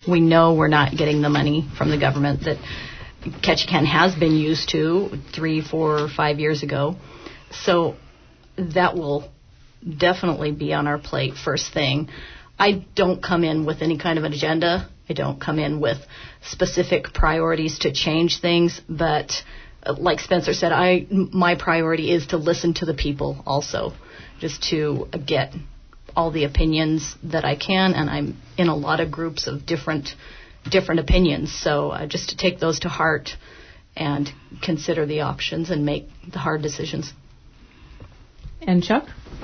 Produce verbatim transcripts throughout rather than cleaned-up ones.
We know we're not getting the money from the government that Ketchikan has been used to three, four, five years ago. So that will definitely be on our plate first thing. I don't come in with any kind of an agenda. I don't come in with specific priorities to change things, but like Spencer said, I my priority is to listen to the people also, just to get all the opinions that I can, and I'm in a lot of groups of different different opinions, so uh, just to take those to heart and consider the options and make the hard decisions. And Chuck?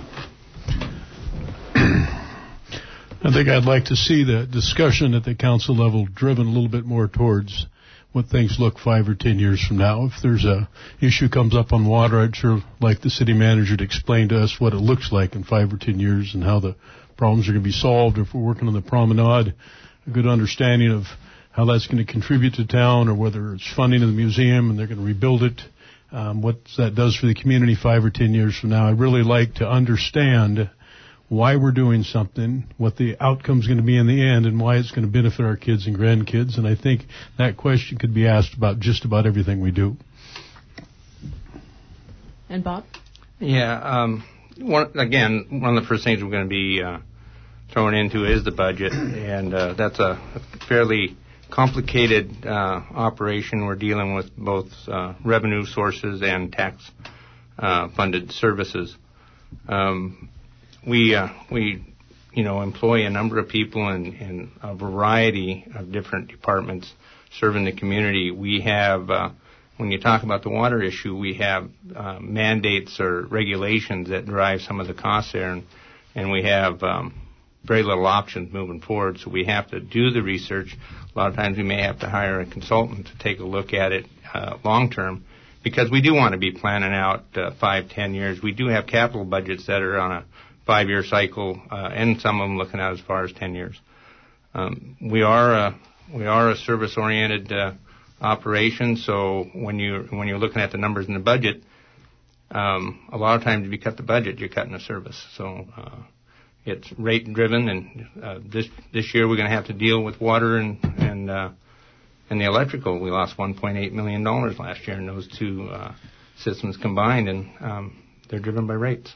I think I'd like to see the discussion at the council level driven a little bit more towards what things look five or ten years from now. If there's a issue comes up on water, I'd sure like the city manager to explain to us what it looks like in five or ten years and how the problems are going to be solved. If we're working on the promenade, a good understanding of how that's going to contribute to town, or whether it's funding of the museum and they're going to rebuild it, um, what that does for the community five or ten years from now. I'd really like to understand why we're doing something, what the outcome's going to be in the end, and why it's going to benefit our kids and grandkids. And I think that question could be asked about just about everything we do. And Bob? Yeah, um, one, again, one of the first things we're going to be uh, thrown into is the budget, and uh, that's a fairly complicated uh, operation. We're dealing with both uh, revenue sources and tax-funded uh, services. Um, We, uh, we, you know, employ a number of people in, in a variety of different departments serving the community. We have, uh, when you talk about the water issue, we have uh, mandates or regulations that drive some of the costs there, and, and we have um, very little options moving forward. So we have to do the research. A lot of times we may have to hire a consultant to take a look at it uh, long term, because we do want to be planning out uh, five, ten years. We do have capital budgets that are on a five-year cycle, uh, and some of them looking out as far as ten years. Um, we are a, we are a service-oriented uh, operation, so when you when you're looking at the numbers in the budget, um, a lot of times if you cut the budget, you're cutting a service. So uh, it's rate-driven, and uh, this this year we're going to have to deal with water and and uh, and the electrical. We lost one point eight million dollars last year in those two uh, systems combined, and um, they're driven by rates.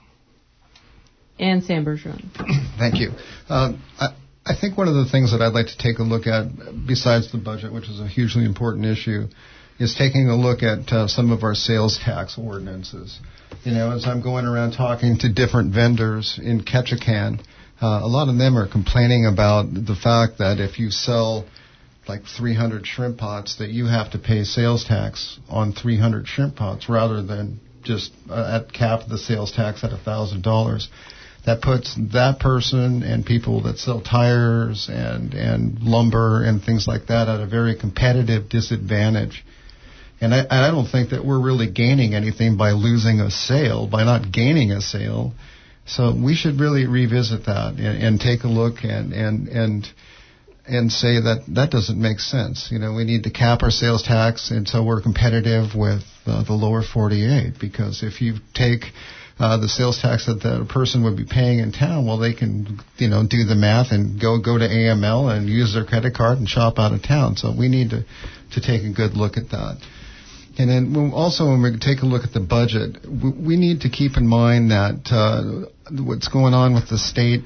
And Sam Bergeron. Thank you. Um, I, I think one of the things that I'd like to take a look at, besides the budget, which is a hugely important issue, is taking a look at uh, some of our sales tax ordinances. You know, as I'm going around talking to different vendors in Ketchikan, uh, a lot of them are complaining about the fact that if you sell like three hundred shrimp pots, that you have to pay sales tax on three hundred shrimp pots rather than just uh, at cap the sales tax at one thousand dollars. That puts that person and people that sell tires and, and lumber and things like that at a very competitive disadvantage. And I, I don't think that we're really gaining anything by losing a sale, by not gaining a sale. So we should really revisit that and, and take a look and, and, and, and say that that doesn't make sense. You know, we need to cap our sales tax and so we're competitive with uh, the lower forty-eight, because if you take Uh, the sales tax that the person would be paying in town, well, they can, you know, do the math and go go to A M L and use their credit card and shop out of town. So we need to, to take a good look at that. And then also when we take a look at the budget, we, we need to keep in mind that uh, what's going on with the state,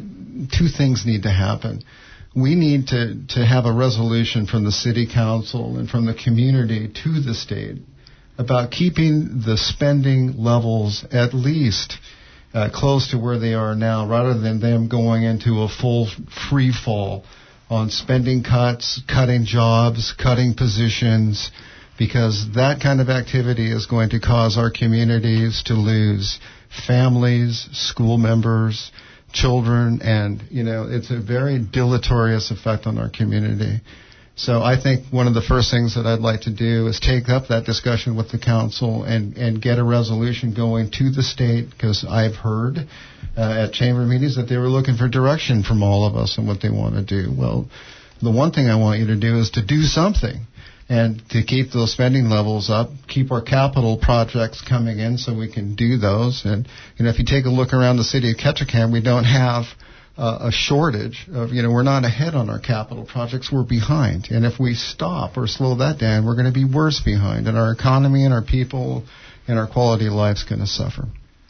two things need to happen. We need to, to have a resolution from the city council and from the community to the state about keeping the spending levels at least uh, close to where they are now, rather than them going into a full free fall on spending cuts, cutting jobs, cutting positions, because that kind of activity is going to cause our communities to lose families, school members, children, and, you know, it's a very deleterious effect on our community. So I think one of the first things that I'd like to do is take up that discussion with the council and, and get a resolution going to the state, because I've heard uh, at chamber meetings that they were looking for direction from all of us on what they want to do. Well, the one thing I want you to do is to do something and to keep those spending levels up, keep our capital projects coming in so we can do those. And, you know, if you take a look around the city of Ketchikan, we don't have uh, a shortage of, you know, we're not ahead on our capital projects, we're behind. And if we stop or slow that down, we're going to be worse behind. And our economy and our people and our quality of life is going to suffer.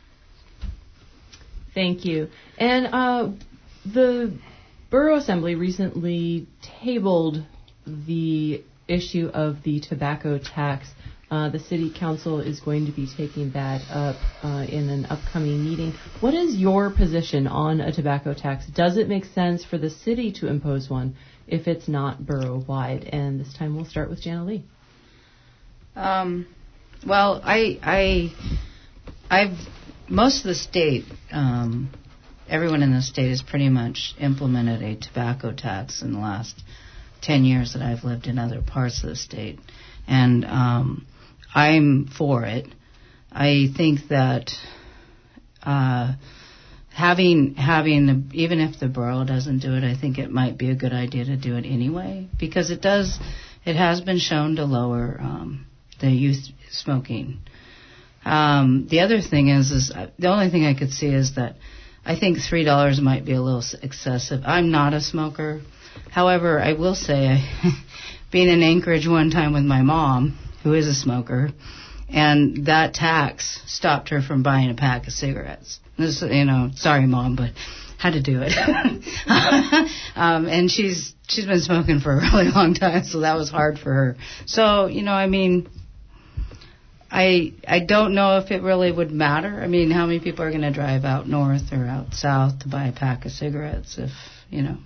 Thank you. And uh, the Borough Assembly recently tabled the issue of the tobacco tax. Uh, the City Council is going to be taking that up uh, in an upcoming meeting. What is your position on a tobacco tax? Does it make sense for the city to impose one if it's not borough-wide? And this time we'll start with Jana Lee. Um, well, I, I, I've most of the state, um, everyone in the state has pretty much implemented a tobacco tax in the last ten years that I've lived in other parts of the state, and um, I'm for it. I think that uh, having having the, even if the borough doesn't do it, I think it might be a good idea to do it anyway, because it does. It has been shown to lower um, the youth smoking. Um, the other thing is, is uh, the only thing I could see is that I think three dollars might be a little excessive. I'm not a smoker. However, I will say, I, being in Anchorage one time with my mom, who is a smoker, and that tax stopped her from buying a pack of cigarettes. This, you know, sorry, Mom, but had to do it. um, and she's she's been smoking for a really long time, so that was hard for her. So, you know, I mean, I I don't know if it really would matter. I mean, how many people are going to drive out north or out south to buy a pack of cigarettes if, you know.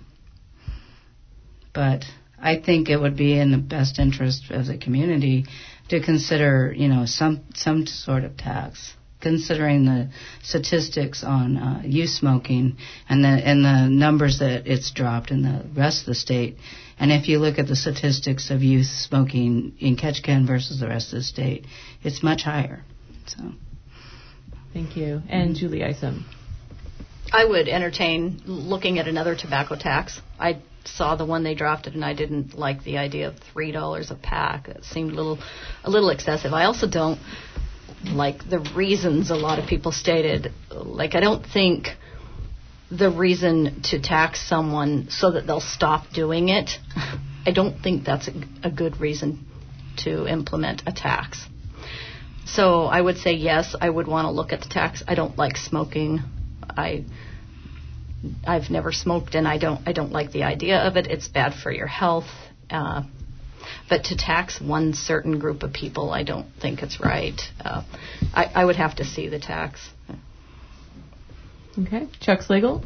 But I think it would be in the best interest of the community to consider, you know, some some sort of tax, considering the statistics on uh, youth smoking and the and the numbers that it's dropped in the rest of the state. And if you look at the statistics of youth smoking in Ketchikan versus the rest of the state, it's much higher. So, thank you. And Julie Isom. I would entertain looking at another tobacco tax. I saw the one they drafted, and I didn't like the idea of three dollars a pack. It seemed a little, a little excessive. I also don't like the reasons a lot of people stated. Like, I don't think the reason to tax someone so that they'll stop doing it, I don't think that's a, a good reason to implement a tax. So I would say yes, I would want to look at the tax. I don't like smoking. I I've never smoked, and I don't I don't like the idea of it. It's bad for your health. Uh, but to tax one certain group of people, I don't think it's right. Uh, I, I would have to see the tax. Okay. Chuck Slagle?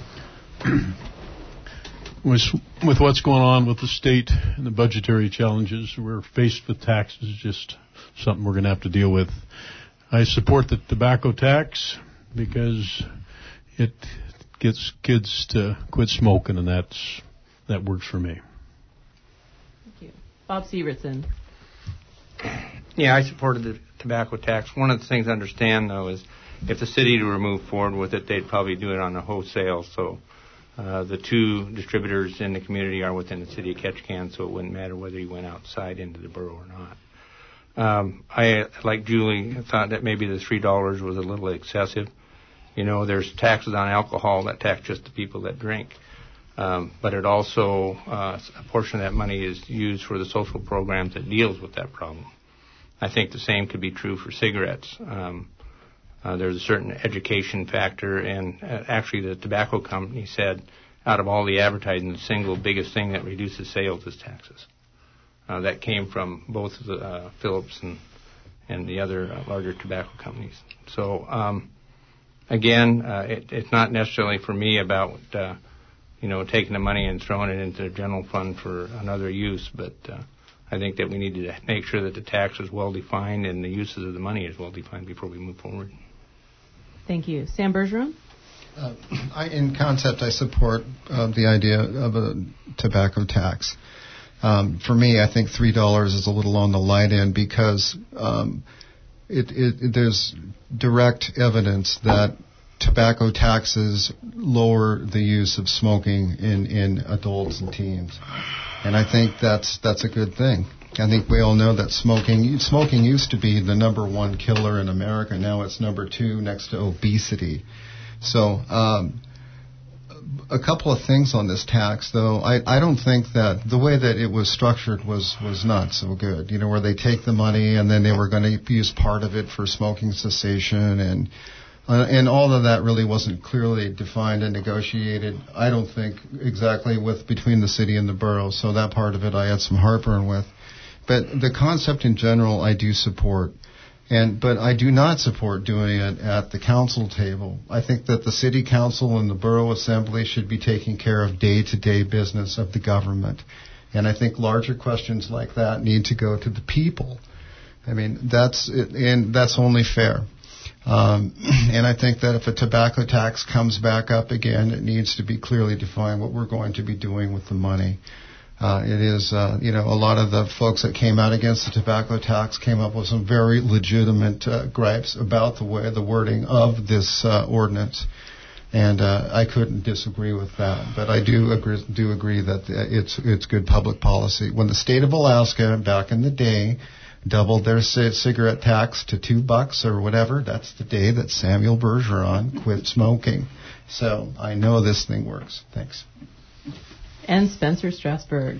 with, with what's going on with the state and the budgetary challenges, we're faced with taxes, just something we're going to have to deal with. I support the tobacco tax because it gets kids to quit smoking, and that's that works for me. Thank you. Bob Severson. Yeah, I supported the tobacco tax. One of the things to understand, though, is if the city were to move forward with it, they'd probably do it on a wholesale. So uh, the two distributors in the community are within the city of Ketchikan, so it wouldn't matter whether you went outside into the borough or not. Um, I, like Julie, thought that maybe the three dollars was a little excessive. You know, there's taxes on alcohol that tax just the people that drink. Um, but it also, uh, a portion of that money is used for the social programs that deals with that problem. I think the same could be true for cigarettes. Um, uh, there's a certain education factor, and uh, actually the tobacco company said out of all the advertising, the single biggest thing that reduces sales is taxes. Uh, that came from both the, uh, Phillips and, and the other uh, larger tobacco companies. So, um, Again, uh, it, it's not necessarily for me about, uh, you know, taking the money and throwing it into the general fund for another use, but uh, I think that we need to make sure that the tax is well defined and the uses of the money is well defined before we move forward. Thank you. Sam Bergeron? Uh, I, in concept, I support uh, the idea of a tobacco tax. Um, for me, I think three dollars is a little on the light end because um, It, it, there's direct evidence that tobacco taxes lower the use of smoking in, in adults and teens, and I think that's that's a good thing. I think we all know that smoking smoking used to be the number one killer in America. Now it's number two next to obesity. So um, a couple of things on this tax, though. I, I don't think that the way that it was structured was, was not so good. You know, where they take the money and then they were going to use part of it for smoking cessation, and uh, and all of that really wasn't clearly defined and negotiated, I don't think, exactly with between the city and the borough. So that part of it I had some heartburn with. But the concept in general I do support. And but I do not support doing it at the council table. I think that the city council and the borough assembly should be taking care of day-to-day business of the government. And I think larger questions like that need to go to the people. I mean, that's it, and that's only fair. Um, and I think that if a tobacco tax comes back up again, it needs to be clearly defined what we're going to be doing with the money. Uh, it is, uh, you know, a lot of the folks that came out against the tobacco tax came up with some very legitimate uh, gripes about the way, the wording of this uh, ordinance, and uh, I couldn't disagree with that. But I do agree, do agree that it's it's good public policy. When the state of Alaska back in the day doubled their c- cigarette tax to two bucks or whatever, that's the day that Samuel Bergeron quit smoking. So I know this thing works. Thanks. And Spencer Strasburg.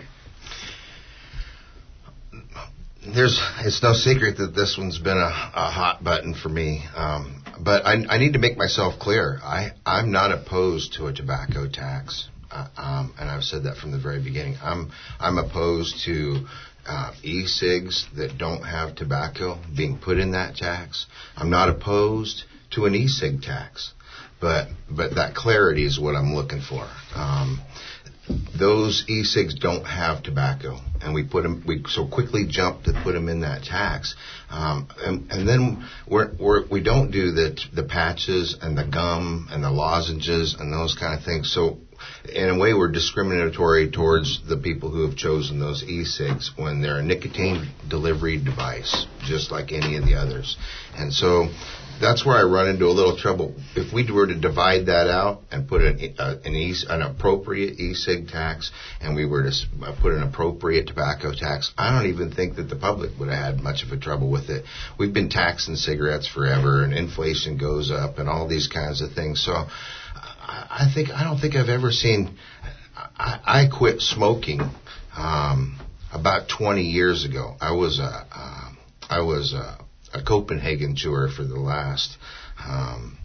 There's, it's no secret that this one's been a, a hot button for me. Um, but I, I need to make myself clear. I, I'm not opposed to a tobacco tax. Uh, um, and I've said that from the very beginning. I'm, I'm opposed to uh, e-cigs that don't have tobacco being put in that tax. I'm not opposed to an e-cig tax. But, but that clarity is what I'm looking for. Um, Those e-cigs don't have tobacco, and we put them. We so quickly jumped to put them in that tax, um, and, and then we're, we're, we don't do the the patches and the gum and the lozenges and those kind of things. So, in a way, we're discriminatory towards the people who have chosen those e-cigs when they're a nicotine delivery device, just like any of the others, and so. That's where I run into a little trouble. If we were to divide that out and put an, uh, an, e, an appropriate e-cig tax and we were to put an appropriate tobacco tax, I don't even think that the public would have had much of a trouble with it. We've been taxing cigarettes forever, and inflation goes up and all these kinds of things. So I, I think I don't think I've ever seen. I, I quit smoking um, about twenty years ago. I was a uh, I was a a Copenhagen chewer for the last um,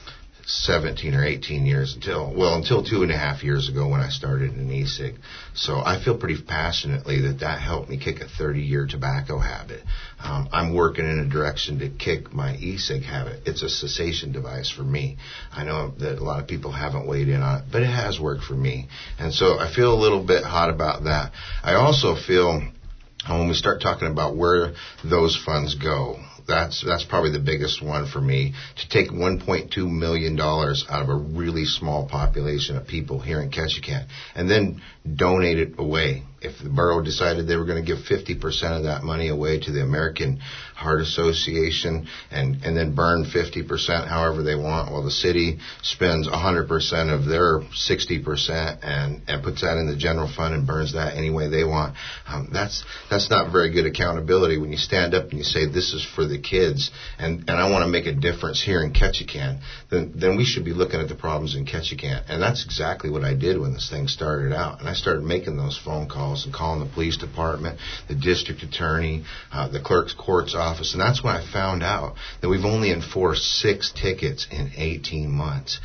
seventeen or eighteen years until, well, until two and a half years ago when I started an e-cig. So I feel pretty passionately that that helped me kick a thirty-year tobacco habit. Um, I'm working in a direction to kick my e-cig habit. It's a cessation device for me. I know that a lot of people haven't weighed in on it, but it has worked for me. And so I feel a little bit hot about that. I also feel when we start talking about where those funds go, That's that's probably the biggest one for me, to take one point two million dollars out of a really small population of people here in Ketchikan and then donate it away. If the borough decided they were going to give fifty percent of that money away to the American Heart Association and, and then burn fifty percent however they want, while the city spends one hundred percent of their sixty percent and, and puts that in the general fund and burns that any way they want, um, that's that's not very good accountability when you stand up and you say this is for the kids and, and I want to make a difference here in Ketchikan. Then, then we should be looking at the problems in Ketchikan. And that's exactly what I did when this thing started out. And I started making those phone calls and calling the police department, the district attorney, uh, the clerk's court's office. And that's when I found out that we've only enforced six tickets in eighteen months.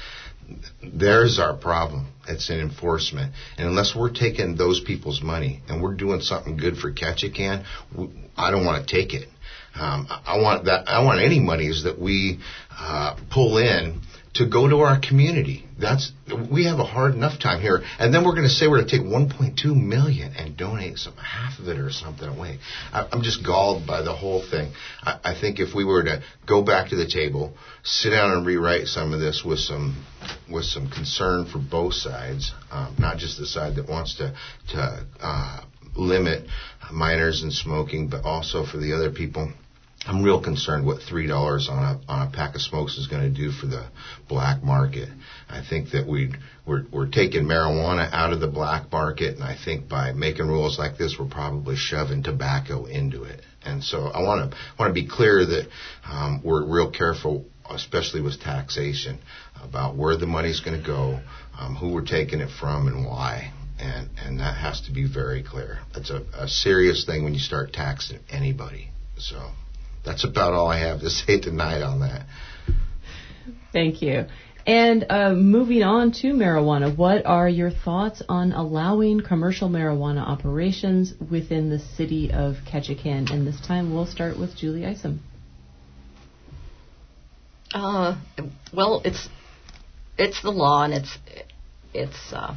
There's our problem. It's in enforcement. And unless we're taking those people's money and we're doing something good for Ketchikan, I don't want to take it. Um, I want that. I want any monies that we uh, pull in to go to our community. That's we have a hard enough time here, and then we're going to say we're going to take one point two million and donate some half of it or something away. I, I'm just galled by the whole thing. I, I think if we were to go back to the table, sit down and rewrite some of this with some with some concern for both sides, um, not just the side that wants to to uh, limit minors and smoking, but also for the other people. I'm real concerned what three dollars on a on a pack of smokes is going to do for the black market. I think that we'd, we're we're taking marijuana out of the black market, and I think by making rules like this, we're probably shoving tobacco into it. And so I want to want to be clear that um, we're real careful, especially with taxation, about where the money's going to go. um, who we're taking it from and why. And, and that has to be very clear. That's a, a serious thing when you start taxing anybody. So that's about all I have to say tonight on that. Thank you. And uh, moving on to marijuana, what are your thoughts on allowing commercial marijuana operations within the city of Ketchikan? And this time we'll start with Julie Isom. Uh, well, it's it's the law, and it's it's uh,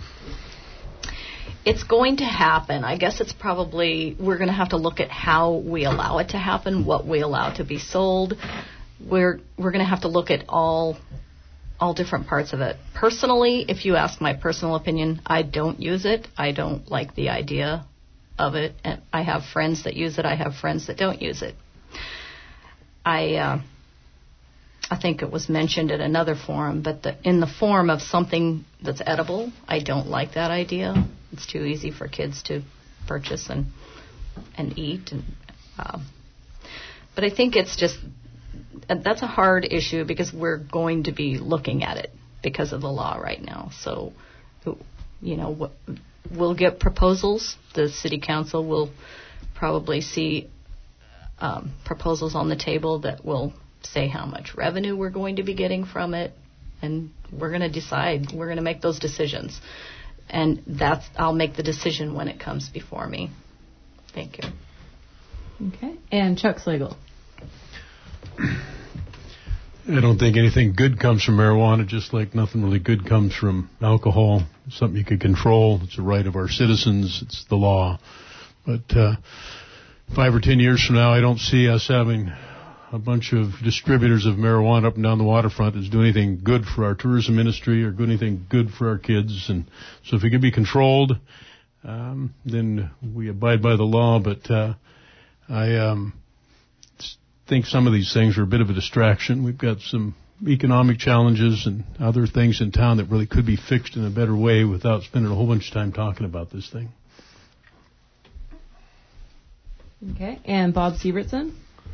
it's going to happen. I guess it's probably we're going to have to look at how we allow it to happen, what we allow to be sold. We're we're going to have to look at all. all different parts of it. Personally, if you ask my personal opinion, I don't use it. I don't like the idea of it. And I have friends that use it. I have friends that don't use it. I uh, I think it was mentioned at another forum, but the, in the form of something that's edible, I don't like that idea. It's too easy for kids to purchase and and eat. And uh, but I think it's just that's a hard issue because we're going to be looking at it because of the law right now. So, you know, we'll get proposals. The city council will probably see um, proposals on the table that will say how much revenue we're going to be getting from it, and we're going to decide. We're going to make those decisions, and that's I'll make the decision when it comes before me. Thank you. Okay, and Chuck Slagle. I don't think anything good comes from marijuana, just like nothing really good comes from alcohol. It's something you can control. It's a right of our citizens. It's the law. But uh, five or ten years from now, I don't see us having a bunch of distributors of marijuana up and down the waterfront that's doing anything good for our tourism industry or doing anything good for our kids. And so if it can be controlled, um, then we abide by the law. But uh, I... Um, think some of these things are a bit of a distraction. We've got some economic challenges and other things in town that really could be fixed in a better way without spending a whole bunch of time talking about this thing. Okay, and Bob Sievertson?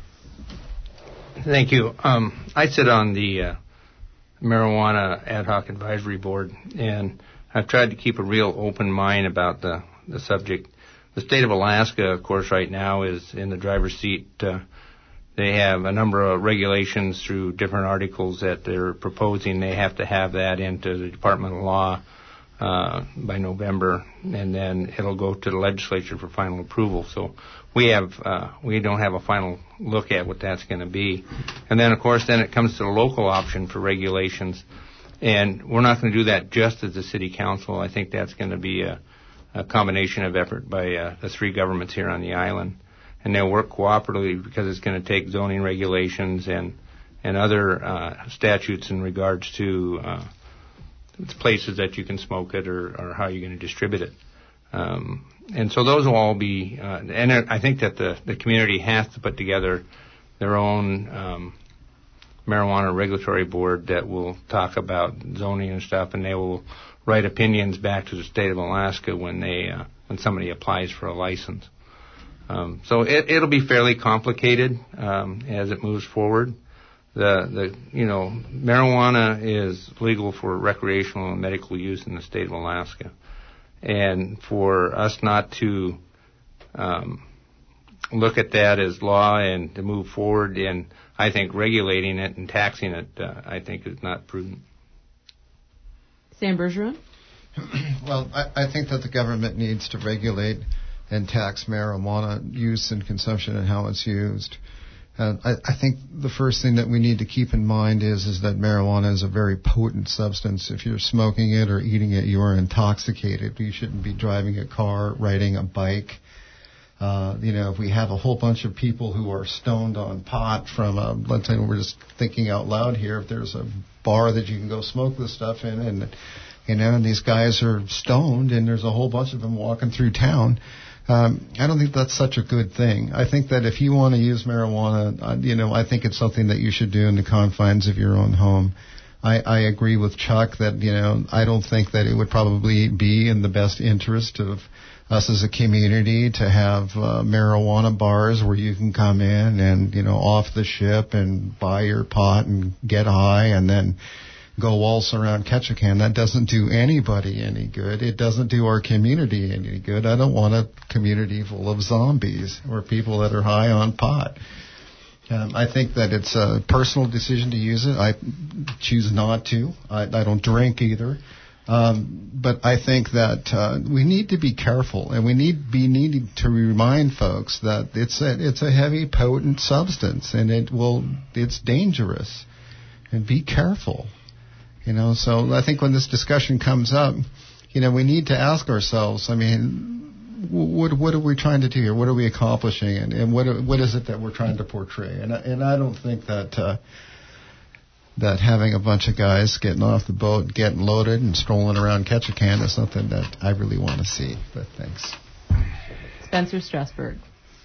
Thank you. Um, I sit on the uh, Marijuana Ad Hoc Advisory Board, and I've tried to keep a real open mind about the, the subject. The state of Alaska, of course, right now is in the driver's seat. Uh, They have a number of regulations through different articles that they're proposing. They have to have that into the Department of Law uh, by November, and then it'll go to the legislature for final approval. So we have uh, we don't have a final look at what that's going to be. And then, of course, then it comes to the local option for regulations. And we're not going to do that just as the city council. I think that's going to be a, a combination of effort by uh, the three governments here on the island. And they'll work cooperatively because it's going to take zoning regulations and and other uh, statutes in regards to uh, places that you can smoke it or, or how you're going to distribute it. Um, and so those will all be, uh, and I think that the, the community has to put together their own um, marijuana regulatory board that will talk about zoning and stuff, and they will write opinions back to the state of Alaska when they uh, when somebody applies for a license. Um, so it, it'll be fairly complicated um, as it moves forward. The, the you know, marijuana is legal for recreational and medical use in the state of Alaska, and for us not to um, look at that as law and to move forward in, I think, regulating it and taxing it, uh, I think is not prudent. Sam Bergeron? Well, I, I think that the government needs to regulate and tax marijuana use and consumption and how it's used. And I, I think the first thing that we need to keep in mind is is that marijuana is a very potent substance. If you're smoking it or eating it, you are intoxicated. You shouldn't be driving a car, riding a bike. Uh, you know, if we have a whole bunch of people who are stoned on pot from, a, let's say we're just thinking out loud here, if there's a bar that you can go smoke this stuff in, and, you know, and these guys are stoned and there's a whole bunch of them walking through town, Um, I don't think that's such a good thing. I think that if you want to use marijuana, uh, you know, I think it's something that you should do in the confines of your own home. I, I agree with Chuck that, you know, I don't think that it would probably be in the best interest of us as a community to have uh, marijuana bars where you can come in and, you know, off the ship and buy your pot and get high and then go waltz around Ketchikan. That doesn't do anybody any good. It doesn't do our community any good. I don't want a community full of zombies or people that are high on pot. Um, I think that it's a personal decision to use it. I choose not to. I, I don't drink either. Um, but I think that uh, we need to be careful, and we need be needing to remind folks that it's a, it's a heavy, potent substance, and it will it's dangerous. And be careful, you know. So I think when this discussion comes up, you know, we need to ask ourselves. I mean, what what are we trying to do here? What are we accomplishing, and, and what what is it that we're trying to portray? And and I don't think that. Uh, that having a bunch of guys getting off the boat, getting loaded, and strolling around Ketchikan is something that I really want to see. But thanks. Spencer Strasburg.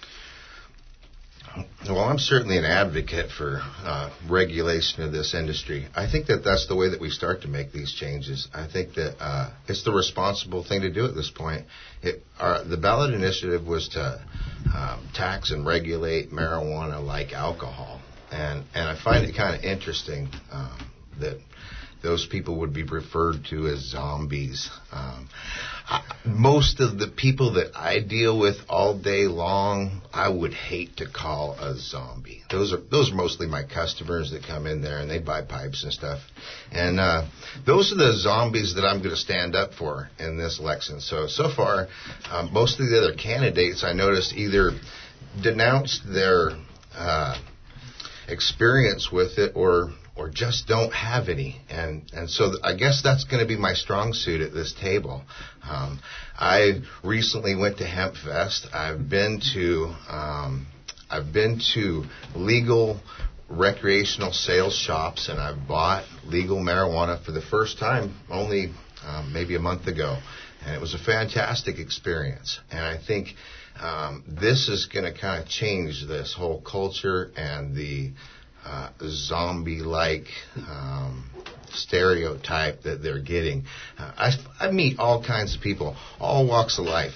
Well, I'm certainly an advocate for uh, regulation of this industry. I think that that's the way that we start to make these changes. I think that uh, it's the responsible thing to do at this point. It, our, the ballot initiative was to um, tax and regulate marijuana like alcohol. And and I find it kind of interesting um, that those people would be referred to as zombies. Um, I, most of the people that I deal with all day long, I would hate to call a zombie. Those are those are mostly my customers that come in there and they buy pipes and stuff. And uh, those are the zombies that I'm going to stand up for in this election. So so far, um, most of the other candidates I noticed either denounced their uh, experience with it or or just don't have any, and and so th- I guess that's going to be my strong suit at this table. um, I recently went to Hemp Fest. I've been to um, I've been to legal recreational sales shops, and I've bought legal marijuana for the first time only um, maybe a month ago, and it was a fantastic experience. And I think Um, this is going to kind of change this whole culture and the uh, zombie-like um, stereotype that they're getting. Uh, I, I meet all kinds of people, all walks of life,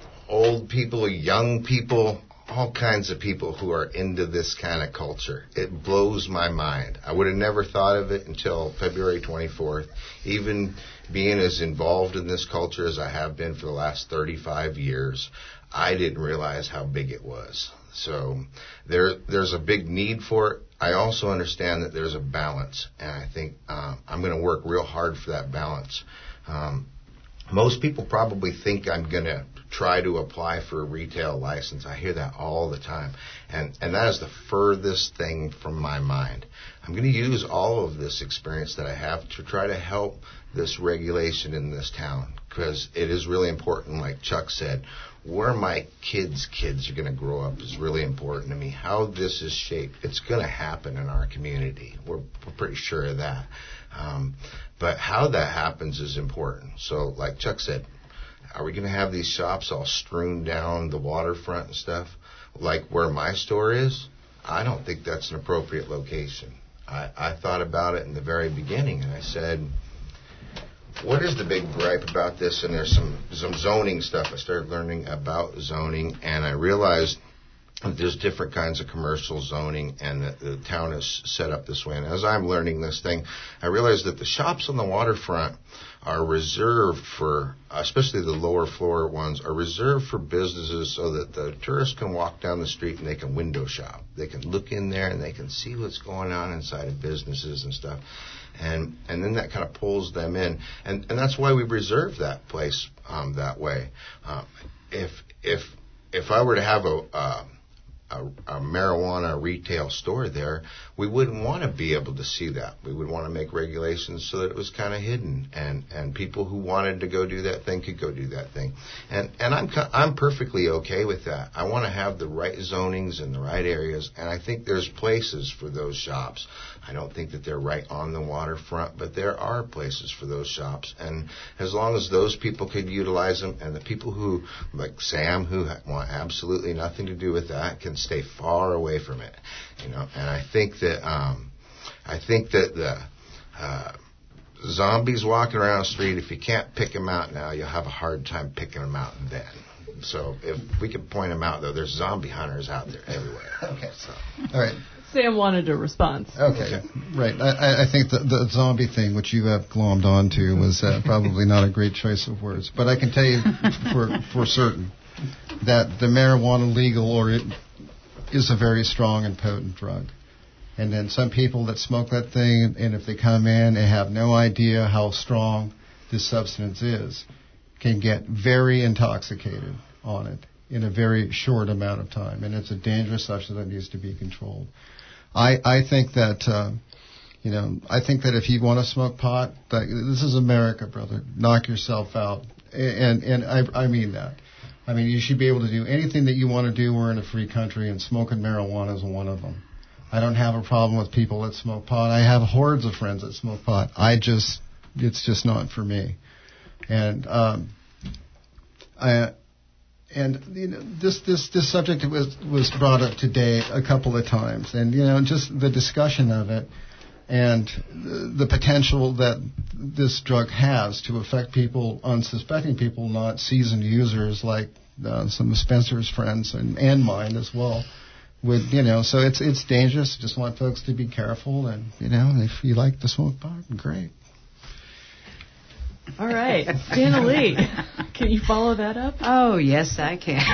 old people, young people, all kinds of people who are into this kind of culture. It blows my mind. I would have never thought of it until February twenty-fourth. Even being as involved in this culture as I have been for the last thirty-five years, I didn't realize how big it was. So there, there's a big need for it. I also understand that there's a balance, and I think uh, I'm going to work real hard for that balance. Um, most people probably think I'm going to try to apply for a retail license. I hear that all the time, and and that is the furthest thing from my mind. I'm going to use all of this experience that I have to try to help this regulation in this town, because it is really important, like Chuck said. Where my kids' kids are going to grow up is really important to me. How this is shaped, it's going to happen in our community. We're, we're pretty sure of that. Um, but how that happens is important. So, like Chuck said, are we going to have these shops all strewn down the waterfront and stuff, like where my store is? I don't think that's an appropriate location. I, I thought about it in the very beginning, and I said, what is the big gripe about this? And there's some, some zoning stuff. I started learning about zoning, and I realized that there's different kinds of commercial zoning, and that the town is set up this way. And as I'm learning this thing, I realized that the shops on the waterfront are reserved for, especially the lower floor ones, are reserved for businesses so that the tourists can walk down the street and they can window shop. They can look in there and they can see what's going on inside of businesses and stuff. And and then that kind of pulls them in. And and that's why we reserve that place um, that way. Um, if if if I were to have a, a A, a marijuana retail store there, we wouldn't want to be able to see that. We would want to make regulations so that it was kind of hidden, and, and people who wanted to go do that thing could go do that thing. And and I'm I'm perfectly okay with that. I want to have the right zonings in the right areas, and I think there's places for those shops. I don't think that they're right on the waterfront, but there are places for those shops. And as long as those people could utilize them, and the people who, like Sam, who want absolutely nothing to do with that, can stay far away from it, you know. And I think that um, I think that the uh, zombies walking around the street, if you can't pick them out now, you'll have a hard time picking them out then. So if we could point them out, though, there's zombie hunters out there everywhere. Okay. So. All right. Sam wanted a response. Okay, right. I, I think the, the zombie thing, which you have glommed onto, was uh, probably not a great choice of words. But I can tell you for for certain that the marijuana legal or it is a very strong and potent drug. And then some people that smoke that thing, and if they come in and have no idea how strong this substance is, can get very intoxicated on it in a very short amount of time. And it's a dangerous substance that needs to be controlled. I, I think that, uh, you know, I think that if you want to smoke pot, that, this is America, brother. Knock yourself out. And, and I, I mean that. I mean, you should be able to do anything that you want to do. We're in a free country, and smoking marijuana is one of them. I don't have a problem with people that smoke pot. I have hordes of friends that smoke pot. I just, it's just not for me. And, um, I, and you know, this, this, this subject was, was brought up today a couple of times. And, you know, just the discussion of it and the, the potential that this drug has to affect people, unsuspecting people, not seasoned users like uh, some of Spencer's friends and, and mine as well. With, you know, so it's it's dangerous. Just want folks to be careful, and, you know, if you like to smoke pot, great. All right, Dana Lee, can you follow that up? Oh, yes, I can.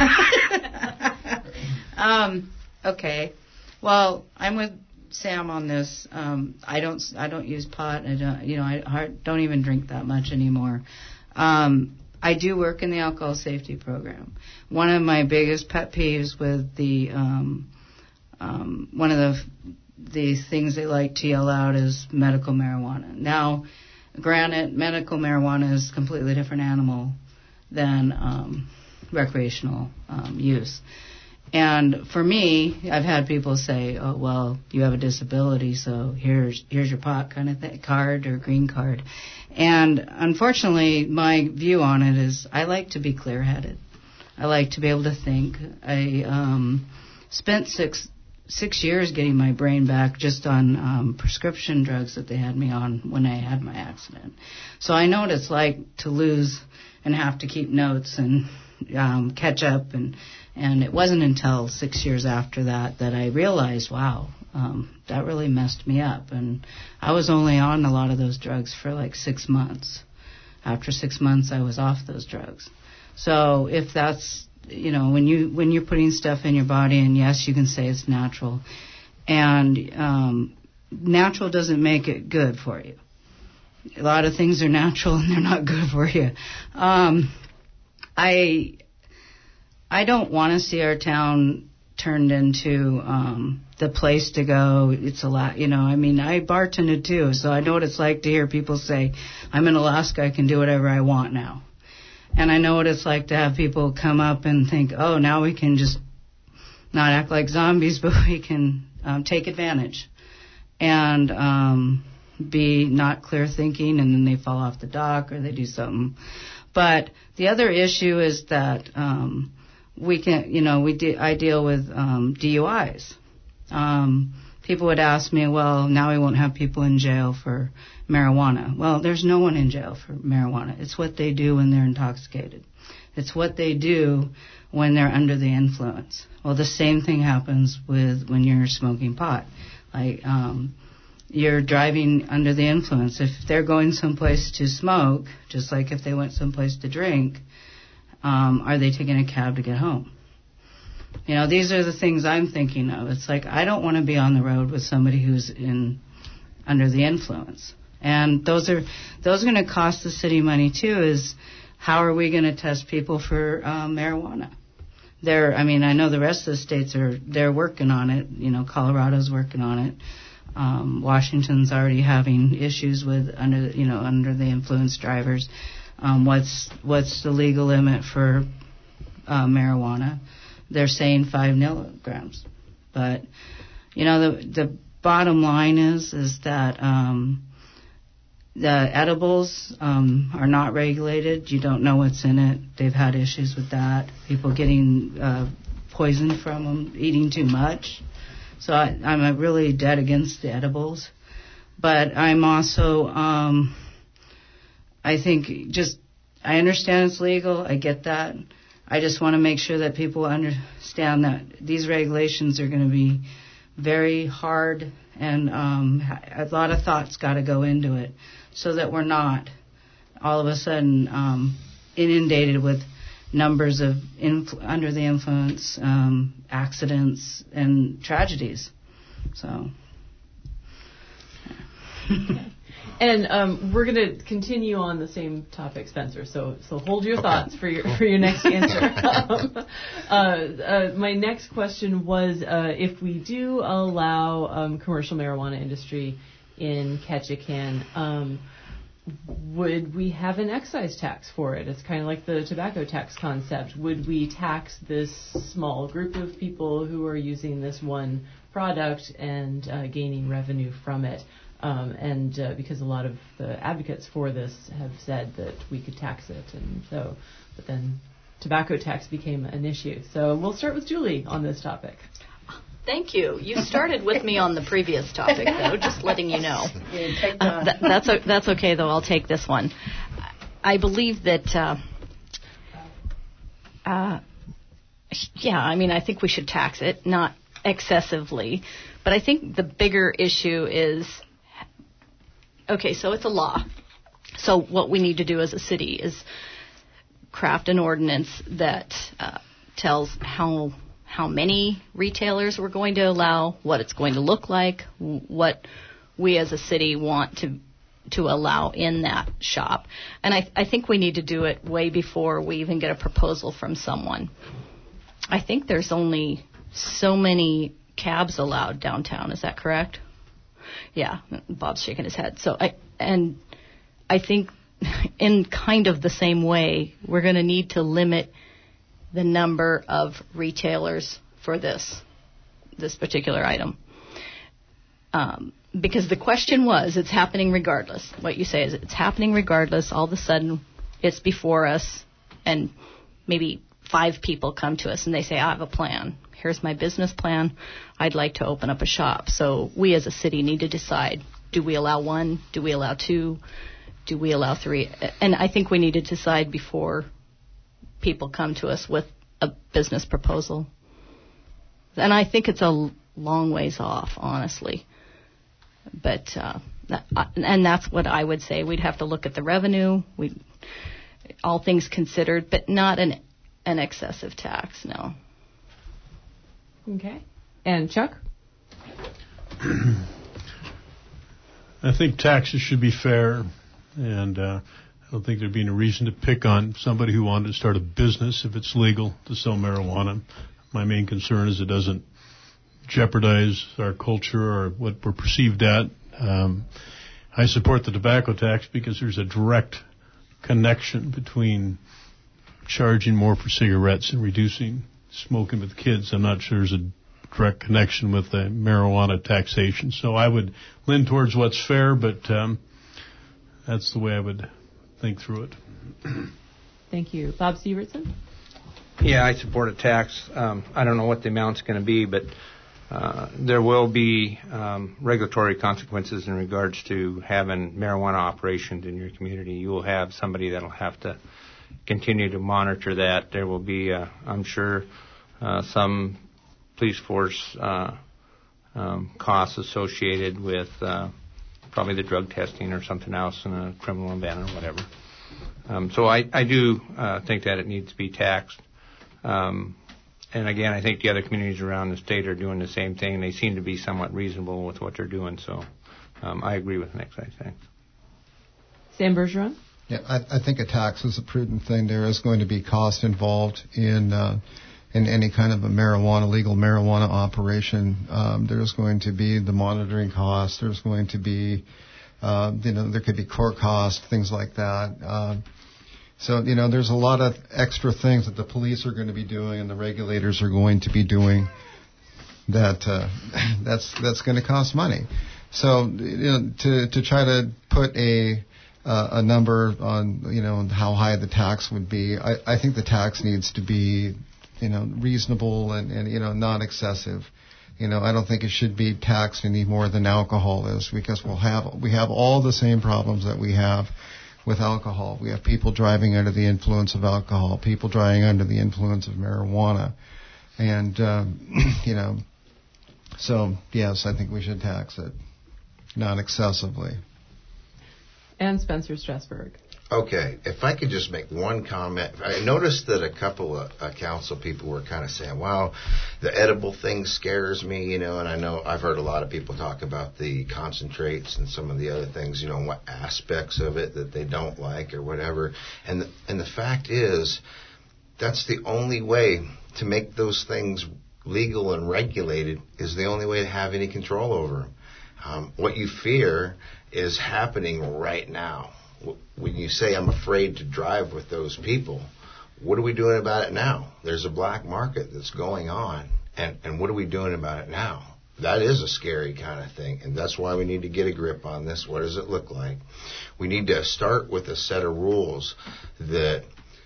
um, okay, well, I'm with Sam on this. Um, I don't I don't use pot. I don't, you know, I hard, don't even drink that much anymore. Um, I do work in the alcohol safety program. One of my biggest pet peeves with the um, um, one of the the things they like to yell out is medical marijuana. Now, granted, medical marijuana is a completely different animal than um, recreational um, use. And for me, I've had people say, "Oh, well, you have a disability, so here's here's your pot kind of th- card or green card." And unfortunately, my view on it is I like to be clear-headed. I like to be able to think. I um, spent six six years getting my brain back just on um, prescription drugs that they had me on when I had my accident. So I know what it's like to lose and have to keep notes and um, catch up. And, and it wasn't until six years after that that I realized, wow, um, that really messed me up. And I was only on a lot of those drugs for like six months. After six months, I was off those drugs. So if that's, you know, when you when you're putting stuff in your body, and yes, you can say it's natural, and um, natural doesn't make it good for you. A lot of things are natural and they're not good for you. Um, I I don't want to see our town turned into um, the place to go. It's a lot, you know. I mean, I bartended too, so I know what it's like to hear people say, "I'm in Alaska, I can do whatever I want now." And I know what it's like to have people come up and think, oh, now we can just not act like zombies, but we can um, take advantage and um, be not clear thinking, and then they fall off the dock or they do something. But the other issue is that um, we can, you know, we de- I deal with um, D U Is. Um, people would ask me, well, now we won't have people in jail for marijuana. Well, there's no one in jail for marijuana. It's what they do when they're intoxicated. It's what they do when they're under the influence. Well, the same thing happens with when you're smoking pot. Like, um, you're driving under the influence. If they're going someplace to smoke, just like if they went someplace to drink, um, are they taking a cab to get home? You know, these are the things I'm thinking of. It's like, I don't want to be on the road with somebody who's in under the influence. And those are those are going to cost the city money too. Is how are we going to test people for um, marijuana? They're, I mean, I know the rest of the states are they're working on it. You know, Colorado's working on it. Um, Washington's already having issues with under you know under the influence drivers. Um, what's what's the legal limit for uh, marijuana? They're saying five milligrams, but you know the the bottom line is is that. Um, The edibles um, are not regulated. You don't know what's in it. They've had issues with that. People getting uh, poisoned from them, eating too much. So I, I'm uh, really dead against the edibles. But I'm also, um, I think just, I understand it's legal. I get that. I just want to make sure that people understand that these regulations are going to be very hard, and um, a lot of thought's got to go into it so that we're not all of a sudden um, inundated with numbers of influ- under the influence um, accidents and tragedies. So. And um, we're going to continue on the same topic, Spencer. So, so hold your Okay. thoughts for your for your next answer. um, uh, uh, my next question was, uh, if we do allow um, commercial marijuana industry in Ketchikan, um, would we have an excise tax for it? It's kind of like the tobacco tax concept. Would we tax this small group of people who are using this one product and uh, gaining revenue from it? Um, and uh, because a lot of the advocates for this have said that we could tax it, and so, but then tobacco tax became an issue. So we'll start with Julie on this topic. Thank you. You started with me on the previous topic, though, just letting you know. Uh, th- that's o- that's okay, though. I'll take this one. I believe that, uh, uh, yeah, I mean, I think we should tax it, not excessively. But I think the bigger issue is, okay, so it's a law. So what we need to do as a city is craft an ordinance that uh, tells how how many retailers we're going to allow, what it's going to look like, what we as a city want to to allow in that shop. And I, I think we need to do it way before we even get a proposal from someone. I think there's only so many cabs allowed downtown. Is that correct? Yeah, Bob's shaking his head. So I and I think in kind of the same way, we're going to need to limit the number of retailers for this this particular item. Um, because the question was, it's happening regardless. What you say is it's happening regardless. All of a sudden, it's before us, and maybe five people come to us and they say, I have a plan. Here's my business plan. I'd like to open up a shop. So we as a city need to decide, do we allow one? Do we allow two? Do we allow three? And I think we need to decide before people come to us with a business proposal. And I think it's a long ways off, honestly. But, uh, that, and that's what I would say. We'd have to look at the revenue, we, all things considered, but not an, an excessive tax, no. Okay. And Chuck? I think taxes should be fair, and uh, I don't think there'd be any reason to pick on somebody who wanted to start a business if it's legal to sell marijuana. My main concern is it doesn't jeopardize our culture or what we're perceived at. Um, I support the tobacco tax because there's a direct connection between charging more for cigarettes and reducing smoking with kids. I'm not sure there's a direct connection with the marijuana taxation. So I would lean towards what's fair, but um, that's the way I would think through it. Thank you. Bob Severson? Yeah, I support a tax. Um, I don't know what the amount's going to be, but uh, there will be um, regulatory consequences in regards to having marijuana operations in your community. You will have somebody that will have to continue to monitor that. There will be, uh, I'm sure, uh, some police force uh, um, costs associated with uh, probably the drug testing or something else in a criminal event or whatever. Um, so I, I do uh, think that it needs to be taxed. Um, and again, I think the other communities around the state are doing the same thing. They seem to be somewhat reasonable with what they're doing. So um, I agree with an excise tax. Sam Bergeron? Yeah, I, I think a tax is a prudent thing. There is going to be cost involved in uh, in any kind of a marijuana, legal marijuana operation. Um, there's going to be the monitoring cost. There's going to be, uh, you know, there could be court costs, things like that. Um, so, you know, there's a lot of extra things that the police are going to be doing and the regulators are going to be doing that uh, that's that's going to cost money. So, you know, to to try to put a Uh, a number on, you know, how high the tax would be. I, I think the tax needs to be, you know, reasonable and, and, you know, not excessive. You know, I don't think it should be taxed any more than alcohol is, because we'll have, we have all the same problems that we have with alcohol. We have people driving under the influence of alcohol, people driving under the influence of marijuana. And, um, you know, So, yes, I think we should tax it, not excessively. And Spencer Strasburg. Okay, if I could just make one comment. I noticed that a couple of uh, council people were kind of saying, wow, the edible thing scares me, you know, and I know I've heard a lot of people talk about the concentrates and some of the other things, you know, what aspects of it that they don't like or whatever. And the, and the fact is, that's the only way to make those things legal and regulated, is the only way to have any control over them. Um, what you fear is happening right now. When you say, I'm afraid to drive with those people, what are we doing about it now? There's a black market that's going on, and, and what are we doing about it now? That is a scary kind of thing, and that's why we need to get a grip on this. What does it look like? We need to start with a set of rules that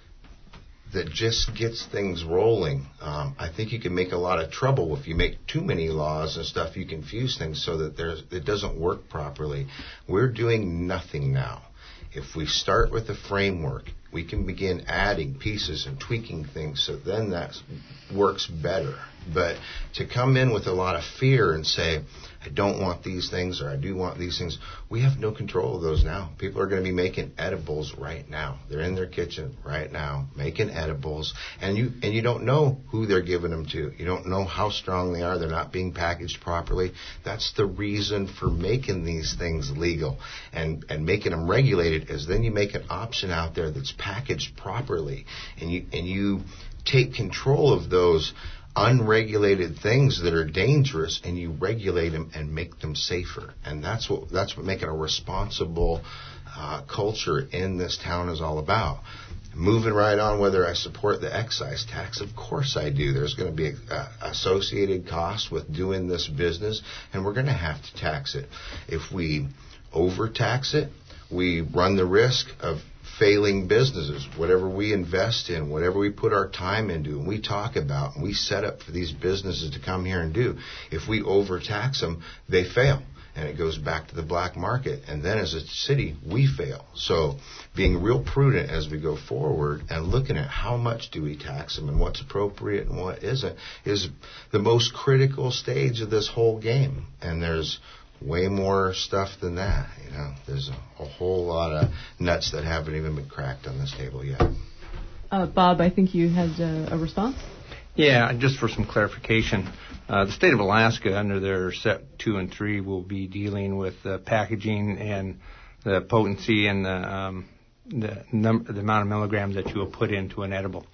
that just gets things rolling. Um, I think you can make a lot of trouble if you make too many laws and stuff. You confuse things so that there's, it doesn't work properly. We're doing nothing now. If we start with a framework, we can begin adding pieces and tweaking things so then that works better. But to come in with a lot of fear and say, I don't want these things or I do want these things, we have no control of those now. People are going to be making edibles right now. They're in their kitchen right now making edibles, and you and you don't know who they're giving them to. You don't know how strong they are. They're not being packaged properly. That's the reason for making these things legal and, and making them regulated, is then you make an option out there that's packaged properly, and you and you take control of those unregulated things that are dangerous, and you regulate them and make them safer. And that's what that's what making a responsible uh, culture in this town is all about. Moving right on, whether I support the excise tax, of course I do. There's going to be a, a associated costs with doing this business, and we're going to have to tax it. If we overtax it, we run the risk of failing businesses. Whatever we invest in, whatever we put our time into, and we talk about, and we set up for these businesses to come here and do, if we overtax them, they fail. And it goes back to the black market. And then as a city, we fail. So being real prudent as we go forward and looking at how much do we tax them and what's appropriate and what isn't is the most critical stage of this whole game. And there's way more stuff than that. You know, there's a, a whole lot of nuts that haven't even been cracked on this table yet. Uh, Bob, I think you had uh, a response? Yeah, just for some clarification, uh, the state of Alaska, under their set two and three, will be dealing with uh, packaging and the potency and the um, the, num- the amount of milligrams that you will put into an edible.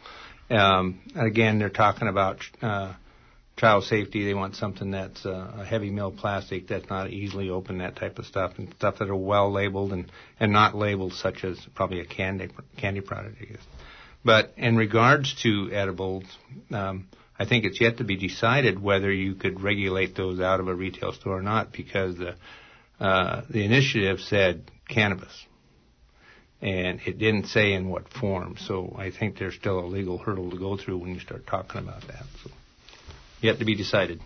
Um, again, they're talking about uh, child safety. They want something that's uh, a heavy mill plastic that's not easily open, that type of stuff, and stuff that are well labeled and, and not labeled, such as probably a candy candy product, I guess. But in regards to edibles, um, I think it's yet to be decided whether you could regulate those out of a retail store or not, because the uh, the initiative said cannabis, and it didn't say in what form. So I think there's still a legal hurdle to go through when you start talking about that. So yet to be decided.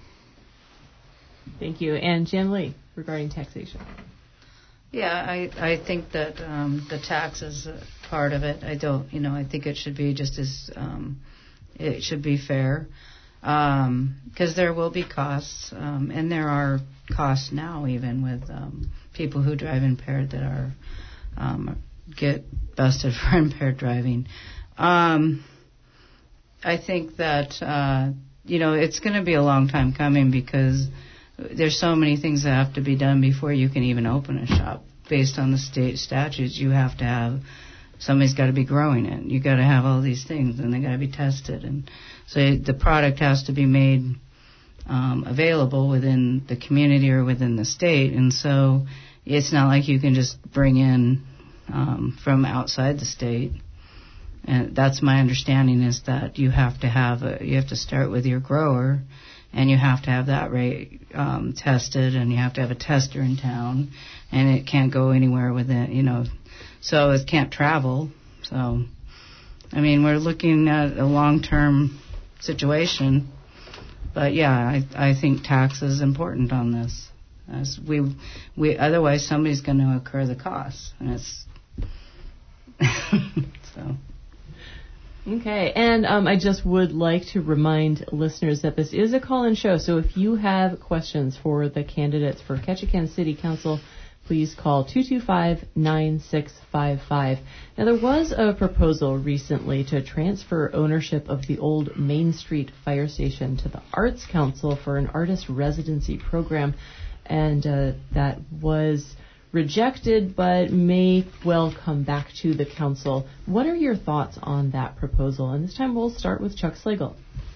Thank you. And Jan Lee, regarding taxation. Yeah, I I think that um, the tax is a part of it. I don't, you know, I think it should be just as, um, it should be fair, because um, there will be costs, um, and there are costs now even with um, people who drive impaired that are um, get busted for impaired driving. Um, I think that uh, you know it's going to be a long time coming, because there's so many things that have to be done before you can even open a shop. Based on the state statutes, you have to have, somebody's got to be growing it. You got to have all these things, and they got to be tested. And so the product has to be made um, available within the community or within the state. And so it's not like you can just bring in um, from outside the state. And that's my understanding, is that you have to have a, you have to start with your grower, and you have to have that rate um, tested, and you have to have a tester in town, and it can't go anywhere with it, you know, so it can't travel. So, I mean, we're looking at a long-term situation, but yeah, I I think tax is important on this. As we we otherwise somebody's going to incur the costs, and it's so. Okay, and um, I just would like to remind listeners that this is a call-in show, so if you have questions for the candidates for Ketchikan City Council, please call two two five, nine six five five. Now, there was a proposal recently to transfer ownership of the old Main Street Fire Station to the Arts Council for an artist residency program, and uh, that was rejected, but may well come back to the council. What are your thoughts on that proposal? And this time we'll start with Chuck Slagle.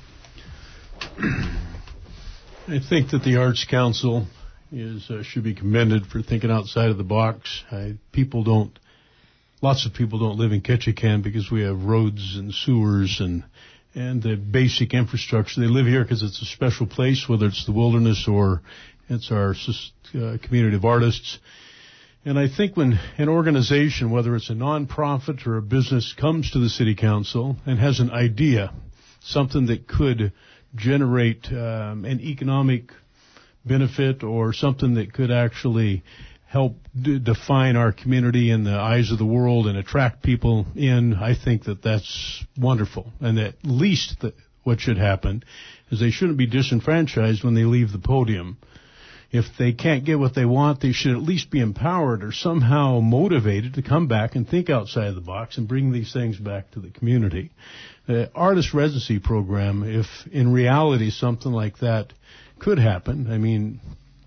I think that the Arts Council is uh, should be commended for thinking outside of the box. I, people don't, lots of people don't live in Ketchikan because we have roads and sewers and and the basic infrastructure. They live here because it's a special place, whether it's the wilderness or it's our uh, community of artists. And I think when an organization, whether it's a nonprofit or a business, comes to the city council and has an idea, something that could generate um, an economic benefit or something that could actually help d- define our community in the eyes of the world and attract people in, I think that that's wonderful. And at least the, what should happen is they shouldn't be disenfranchised when they leave the podium. If they can't get what they want, they should at least be empowered or somehow motivated to come back and think outside the box and bring these things back to the community. The artist residency program, if in reality something like that could happen, I mean,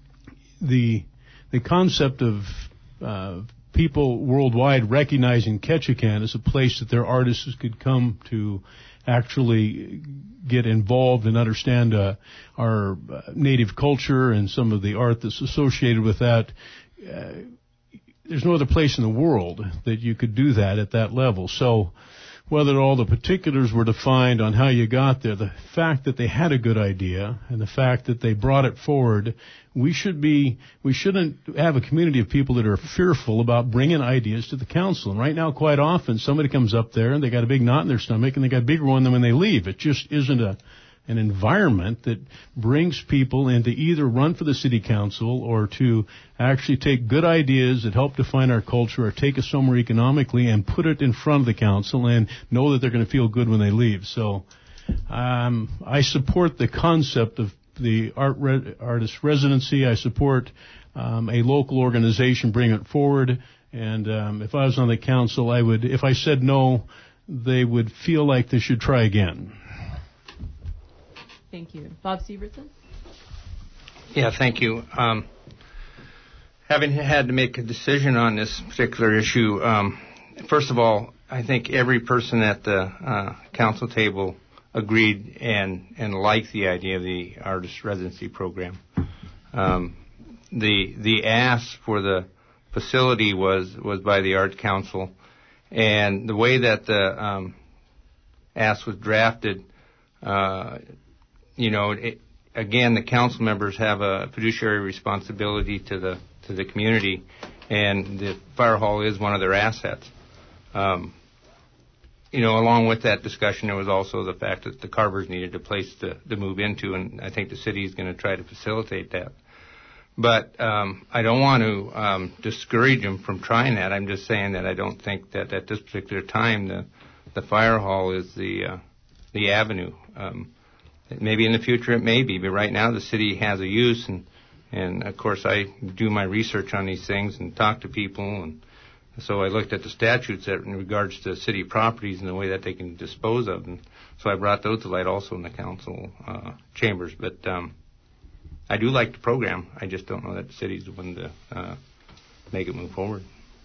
the the concept of uh, people worldwide recognizing Ketchikan as a place that their artists could come to actually get involved and understand uh, our uh, native culture and some of the art that's associated with that. Uh, there's no other place in the world that you could do that at that level. So whether all the particulars were defined on how you got there, the fact that they had a good idea and the fact that they brought it forward, we should be, we shouldn't have a community of people that are fearful about bringing ideas to the council. And right now, quite often, somebody comes up there and they got a big knot in their stomach and they got a bigger one than when they leave. It just isn't a, an environment that brings people in to either run for the city council or to actually take good ideas that help define our culture or take us somewhere economically and put it in front of the council and know that they're going to feel good when they leave. So um, I support the concept of the art re- artist residency. I support um, a local organization bringing it forward. And um, if I was on the council, I would, if I said no, they would feel like they should try again. Thank you. Bob Sievertson? Yeah, thank you. Um, having had to make a decision on this particular issue, um, first of all, I think every person at the uh, council table agreed and, and liked the idea of the artist residency program. Um, the the ask for the facility was, was by the Art Council, and the way that the um, ask was drafted, uh, you know, it, again, the council members have a fiduciary responsibility to the to the community, and the fire hall is one of their assets. Um, you know, along with that discussion, there was also the fact that the Carvers needed a place to, to move into, and I think the city is going to try to facilitate that. But um, I don't want to um, discourage them from trying that. I'm just saying that I don't think that at this particular time the the fire hall is the uh, the avenue. Um, Maybe in the future it may be, but right now the city has a use, and and of course I do my research on these things and talk to people, and so I looked at the statutes that in regards to city properties and the way that they can dispose of them. So I brought those to light also in the council uh, chambers. But um, I do like the program. I just don't know that the city's the one to uh, make it move forward.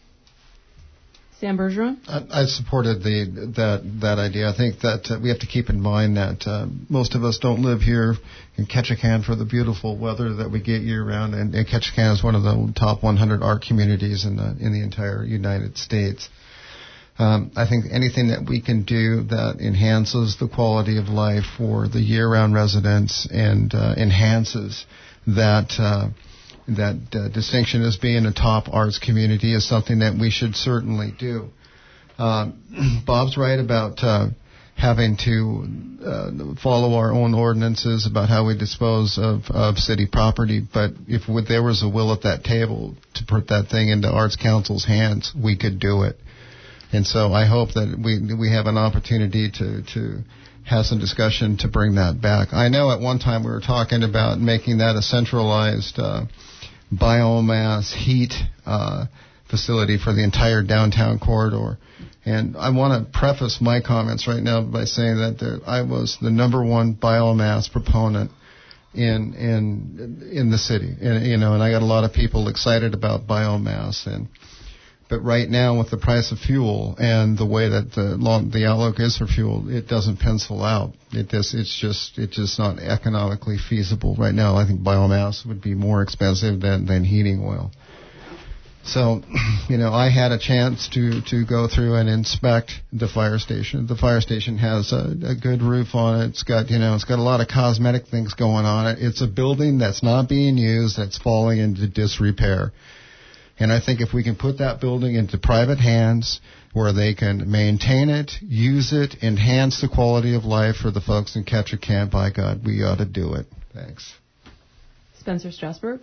Sam Bergeron? I, I supported the that that idea. I think that uh, we have to keep in mind that uh, most of us don't live here in Ketchikan for the beautiful weather that we get year round, and, and Ketchikan is one of the top one hundred art communities in the in the entire United States. Um, I think anything that we can do that enhances the quality of life for the year-round residents and uh, enhances that. Uh, that uh, distinction as being a top arts community is something that we should certainly do. Um, Bob's right about uh, having to uh, follow our own ordinances about how we dispose of, of city property, but if there was a will at that table to put that thing into Arts Council's hands, we could do it. And so I hope that we we have an opportunity to, to have some discussion to bring that back. I know at one time we were talking about making that a centralized uh, biomass heat uh, facility for the entire downtown corridor. And I want to preface my comments right now by saying that there, I was the number one biomass proponent in in in the city, and you know, and I got a lot of people excited about biomass. And but right now, with the price of fuel and the way that the long, the outlook is for fuel, it doesn't pencil out. It just it's just it's just not economically feasible right now. I think biomass would be more expensive than than heating oil. So, you know, I had a chance to, to go through and inspect the fire station. The fire station has a, a good roof on it. It's got, you know, it's got a lot of cosmetic things going on it. It's a building that's not being used, that's falling into disrepair. And I think if we can put that building into private hands where they can maintain it, use it, enhance the quality of life for the folks in Ketchikan, by God, we ought to do it. Thanks. Spencer Strasburg.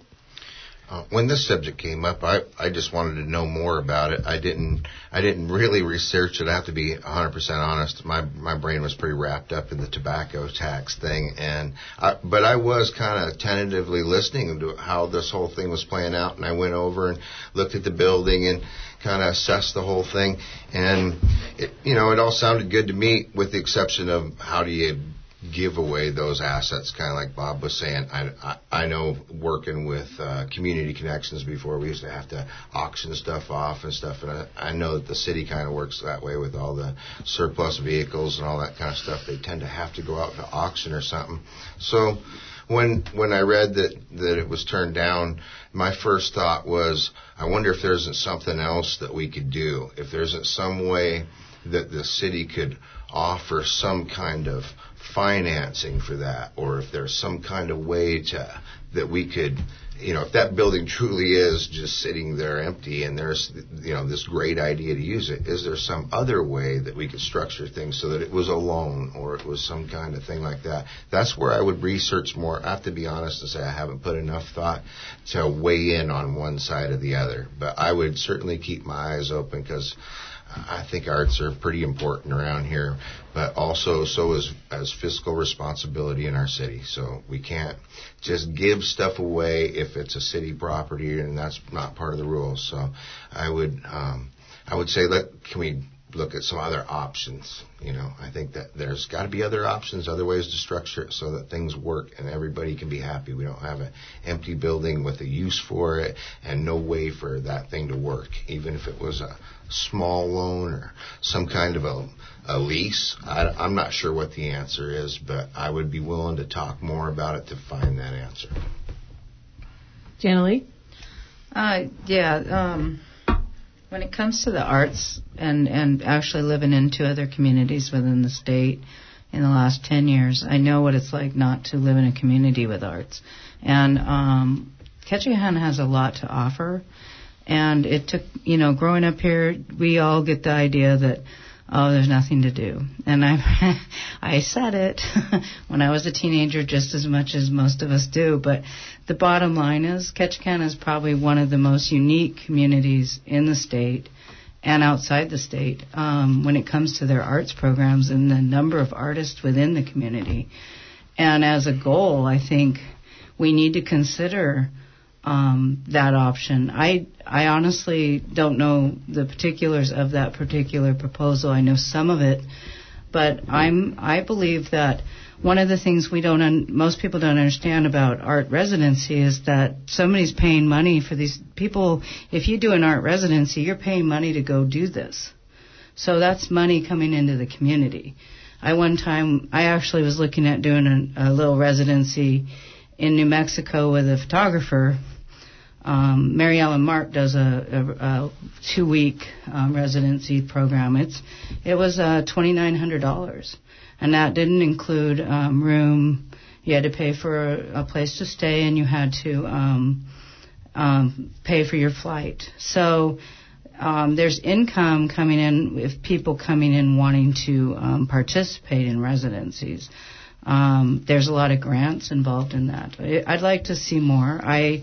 Uh, when this subject came up, I, I just wanted to know more about it. I didn't I didn't really research it. I have to be one hundred percent honest. My my brain was pretty wrapped up in the tobacco tax thing, and I, but I was kind of tentatively listening to how this whole thing was playing out, and I went over and looked at the building and kind of assessed the whole thing, and it, you know, it all sounded good to me, with the exception of how do you give away those assets, kind of like Bob was saying. I, I, I know working with uh, Community Connections before, we used to have to auction stuff off and stuff, and I, I know that the city kind of works that way with all the surplus vehicles and all that kind of stuff. They tend to have to go out to auction or something. So when when I read that, that it was turned down, my first thought was, I wonder if there isn't something else that we could do, if there isn't some way that the city could offer some kind of financing for that, or if there's some kind of way to that we could, you know, if that building truly is just sitting there empty and there's, you know, this great idea to use it, is there some other way that we could structure things so that it was a loan or it was some kind of thing like that? That's where I would research more. I have to be honest and say I haven't put enough thought to weigh in on one side or the other, but I would certainly keep my eyes open, because I think arts are pretty important around here, but also so is as fiscal responsibility in our city. So we can't just give stuff away if it's a city property, and that's not part of the rules. So I would um, I would say, let can we look at some other options? You know, I think that there's got to be other options, other ways to structure it so that things work and everybody can be happy. We don't have an empty building with a use for it and no way for that thing to work, even if it was a small loan or some kind of a, a lease. I, I'm not sure what the answer is, but I would be willing to talk more about it to find that answer. Jana Lee? Uh, yeah, um, when it comes to the arts and, and actually living in two other communities within the state in the last ten years, I know what it's like not to live in a community with arts. And um, Ketchikan has a lot to offer. And it took, you know, growing up here, we all get the idea that, oh, there's nothing to do. And I I said it when I was a teenager just as much as most of us do. But the bottom line is Ketchikan is probably one of the most unique communities in the state and outside the state um, when it comes to their arts programs and the number of artists within the community. And as a goal, I think we need to consider Um, that option. I I honestly don't know the particulars of that particular proposal. I know some of it, but I'm I believe that one of the things we don't un, most people don't understand about art residency is that somebody's paying money for these people. If you do an art residency, you're paying money to go do this. So that's money coming into the community. I one time I actually was looking at doing a, a little residency in New Mexico with a photographer. Um, Mary Ellen Mark does a, a, a two-week um, residency program. It's it was uh, twenty-nine hundred dollars, and that didn't include um, room. You had to pay for a, a place to stay, and you had to um, um, pay for your flight. So um, there's income coming in if people coming in wanting to um, participate in residencies. Um, there's a lot of grants involved in that. I'd like to see more. I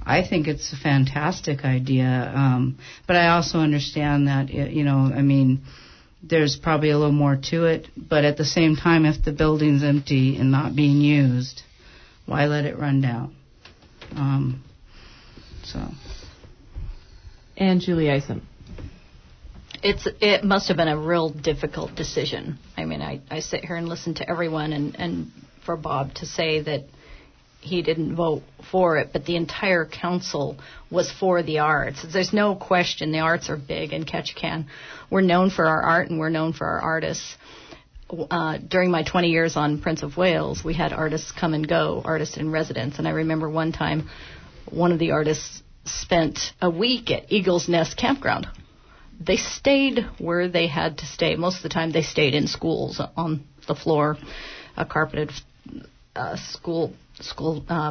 I think it's a fantastic idea. Um, but I also understand that, it, you know, I mean, there's probably a little more to it. But at the same time, if the building's empty and not being used, why let it run down? Um, so. And Julie Isom. It's it must have been a real difficult decision. I mean, I, I sit here and listen to everyone, and, and for Bob to say that he didn't vote for it, but the entire council was for the arts. There's no question the arts are big in Ketchikan. We're known for our art, and we're known for our artists. Uh, during my twenty years on Prince of Wales, we had artists come and go, artists in residence, and I remember one time one of the artists spent a week at Eagle's Nest Campground. They stayed where they had to stay. Most of the time they stayed in schools on the floor, a carpeted uh, school, school, uh,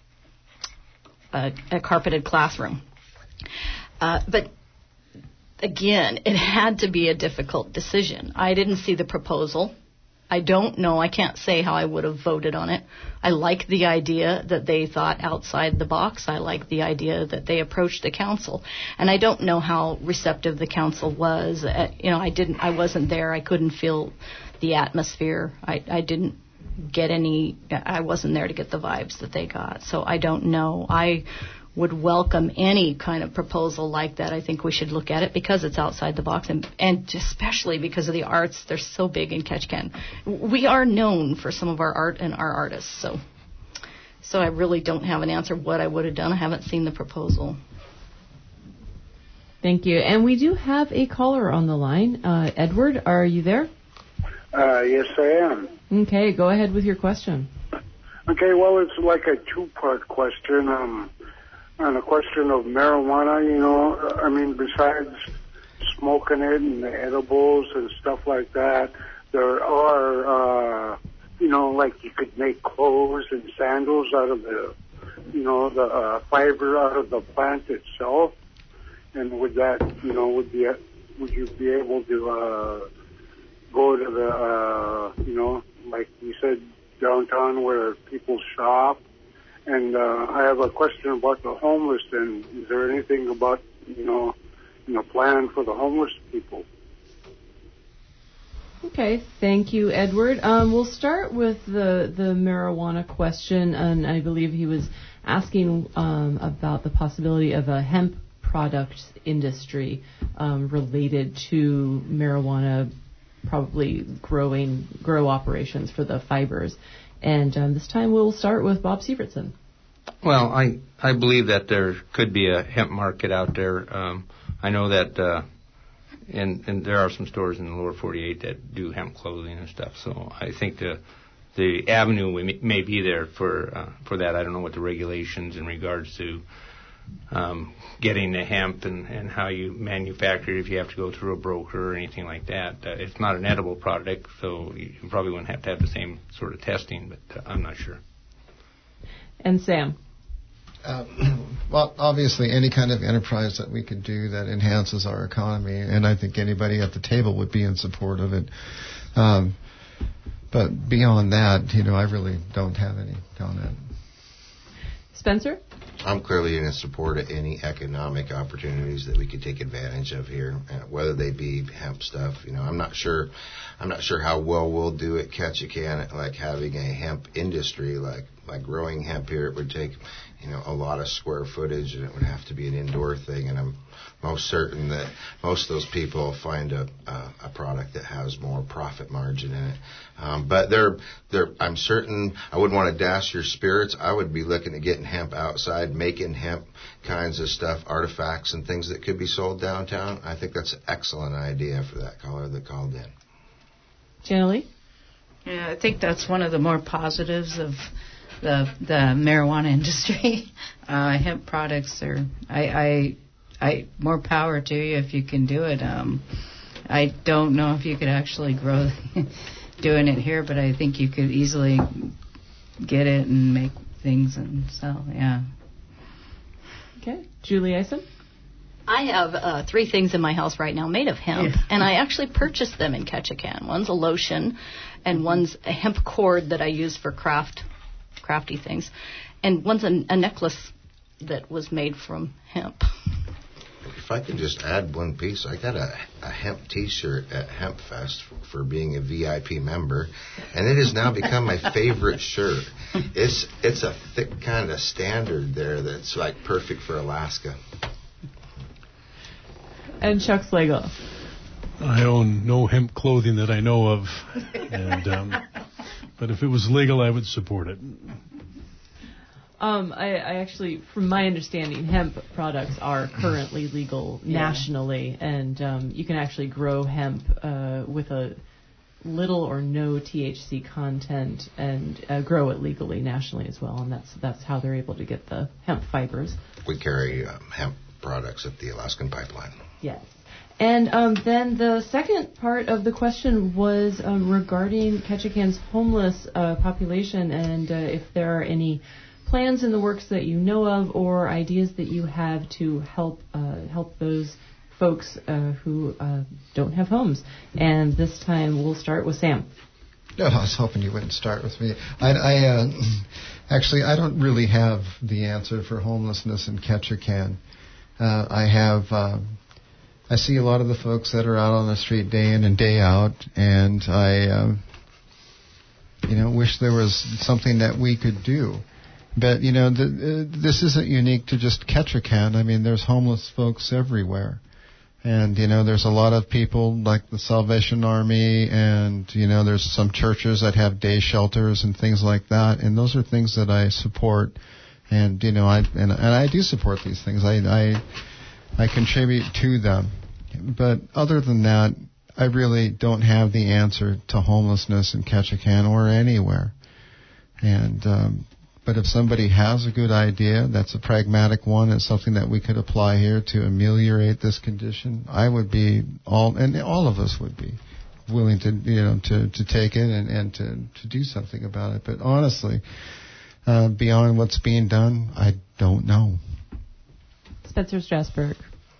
a, a carpeted classroom. Uh, but again, it had to be a difficult decision. I didn't see the proposal. I don't know. I can't say how I would have voted on it. I like the idea that they thought outside the box. I like the idea that they approached the council. And I don't know how receptive the council was. Uh, you know, I didn't. I wasn't there. I couldn't feel the atmosphere. I, I didn't get any. I wasn't there to get the vibes that they got. So I don't know. I would welcome any kind of proposal like that. I think we should look at it because it's outside the box, and, and especially because of the arts. They're so big in Ketchikan. We are known for some of our art and our artists. So so I really don't have an answer what I would have done. I haven't seen the proposal. Thank you. And we do have a caller on the line. Uh, Edward, are you there? Uh, yes, I am. Okay, go ahead with your question. Okay, well, it's like a two-part question. Um, on the question of marijuana, you know, I mean, besides smoking it and the edibles and stuff like that, there are, uh, you know, like you could make clothes and sandals out of the, you know, the uh, fiber out of the plant itself. And would that, you know, would be, would you be able to uh, go to the, uh, you know, like you said, downtown where people shop? And uh, I have a question about the homeless. And is there anything about, you know, you know, plan for the homeless people? Okay, thank you, Edward. Um, we'll start with the the marijuana question, and I believe he was asking um, about the possibility of a hemp products industry um, related to marijuana, probably growing grow operations for the fibers. And um, this time we'll start with Bob Sievertson. Well, I I believe that there could be a hemp market out there. Um, I know that, uh, and and there are some stores in the lower forty-eight that do hemp clothing and stuff. So I think the the avenue may, may be there for uh, for that. I don't know what the regulations in regards to um, getting the hemp and, and how you manufacture it, if you have to go through a broker or anything like that. Uh, it's not an edible product, so you probably wouldn't have to have the same sort of testing, but uh, I'm not sure. And Sam? Uh, well, obviously, any kind of enterprise that we could do that enhances our economy, and I think anybody at the table would be in support of it. Um, but beyond that, you know, I really don't have any comment. Spencer? I'm clearly in support of any economic opportunities that we could take advantage of here, uh, whether they be hemp stuff. You know, I'm not sure, I'm not sure how well we'll do at Ketchikan, like having a hemp industry, like like growing hemp here. It would take, you know, a lot of square footage, and it would have to be an indoor thing. And I'm most certain that most of those people find a a, a product that has more profit margin in it. Um, but they're they're. I'm certain I wouldn't want to dash your spirits. I would be looking at getting hemp outside, making hemp kinds of stuff, artifacts and things that could be sold downtown. I think that's an excellent idea for that caller that called in. Janelle? Yeah, I think that's one of the more positives of the the marijuana industry. Uh, hemp products are, I, I, I, more power to you if you can do it. Um, I don't know if you could actually grow doing it here, but I think you could easily get it and make things and sell. Yeah. Okay, Julie Isom? I have uh, three things in my house right now made of hemp, yeah. And I actually purchased them in Ketchikan. One's a lotion, and one's a hemp cord that I use for craft, crafty things, and one's a, a necklace that was made from hemp. If I could just add one piece, I got a, a hemp T-shirt at Hemp Fest for, for being a V I P member, and it has now become my favorite shirt. It's it's a thick kind of standard there that's like perfect for Alaska. And Chuck Slagle. I own no hemp clothing that I know of, and um, but if it was legal, I would support it. Um, I, I actually, from my understanding, hemp products are currently legal Yeah. nationally, and um, you can actually grow hemp uh, with a little or no T H C content and uh, grow it legally nationally as well, and that's that's how they're able to get the hemp fibers. We carry um, hemp products at the Alaskan Pipeline. Yes. And um, then the second part of the question was um, regarding Ketchikan's homeless uh, population, and uh, if there are any plans in the works that you know of or ideas that you have to help uh, help those folks uh, who uh, don't have homes. And this time we'll start with Sam. No, I was hoping you wouldn't start with me. I, I uh, actually I don't really have the answer for homelessness in Ketchikan. Uh, I have uh, I see a lot of the folks that are out on the street day in and day out, and I uh, you know wish there was something that we could do. But, you know, the, uh, this isn't unique to just Ketchikan. I mean, there's homeless folks everywhere. And, you know, there's a lot of people like the Salvation Army, and, you know, there's some churches that have day shelters and things like that. And those are things that I support. And, you know, I and, and I do support these things. I, I I contribute to them. But other than that, I really don't have the answer to homelessness in Ketchikan or anywhere. And um But if somebody has a good idea, that's a pragmatic one, and something that we could apply here to ameliorate this condition, I would be all, and all of us would be willing to, you know, to, to take it and, and to, to do something about it. But honestly, uh, beyond what's being done, I don't know. Spencer Strasburg.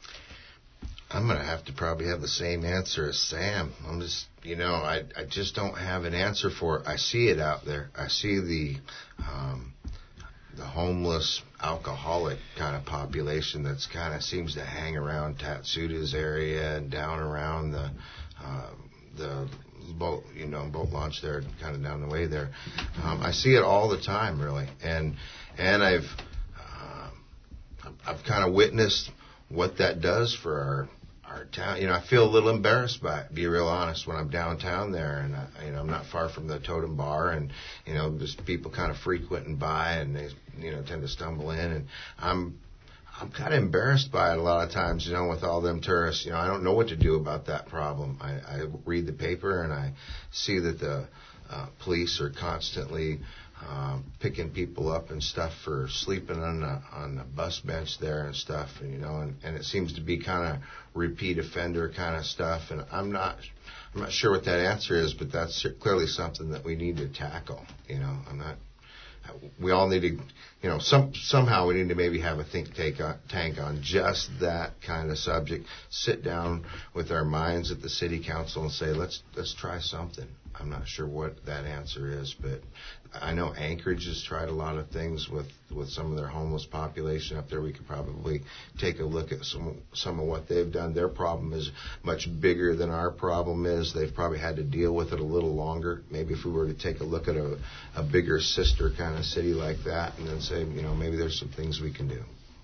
I'm going to have to probably have the same answer as Sam. I'm just, you know, I I just don't have an answer for it. I see it out there. I see the um, the homeless, alcoholic kind of population that's kind of seems to hang around Tatsuda's area and down around the uh, the boat, you know, boat launch there, kind of down the way there. Um, I see it all the time, really, and and I've uh, I've kind of witnessed what that does for our our town. You know, I feel a little embarrassed by it, be real honest, when I'm downtown there, and I, you know, I'm not far from the Totem Bar, and you know, just people kind of frequenting by, and they, you know, tend to stumble in, and I'm I'm kind of embarrassed by it a lot of times, you know, with all them tourists. You know, I don't know what to do about that problem. I, I read the paper and I see that the uh, police are constantly Um, picking people up and stuff for sleeping on the on the bus bench there and stuff, and you know, and, and it seems to be kind of repeat offender kind of stuff. And I'm not I'm not sure what that answer is, but that's clearly something that we need to tackle. You know, I'm not. We all need to, you know, some somehow we need to maybe have a think tank on, tank on just that kind of subject. Sit down with our minds at the city council and say, let's let's try something. I'm not sure what that answer is, but I know Anchorage has tried a lot of things with, with some of their homeless population up there. We could probably take a look at some some of what they've done. Their problem is much bigger than our problem is. They've probably had to deal with it a little longer. Maybe if we were to take a look at a, a bigger sister kind of city like that and then say, you know, maybe there's some things we can do.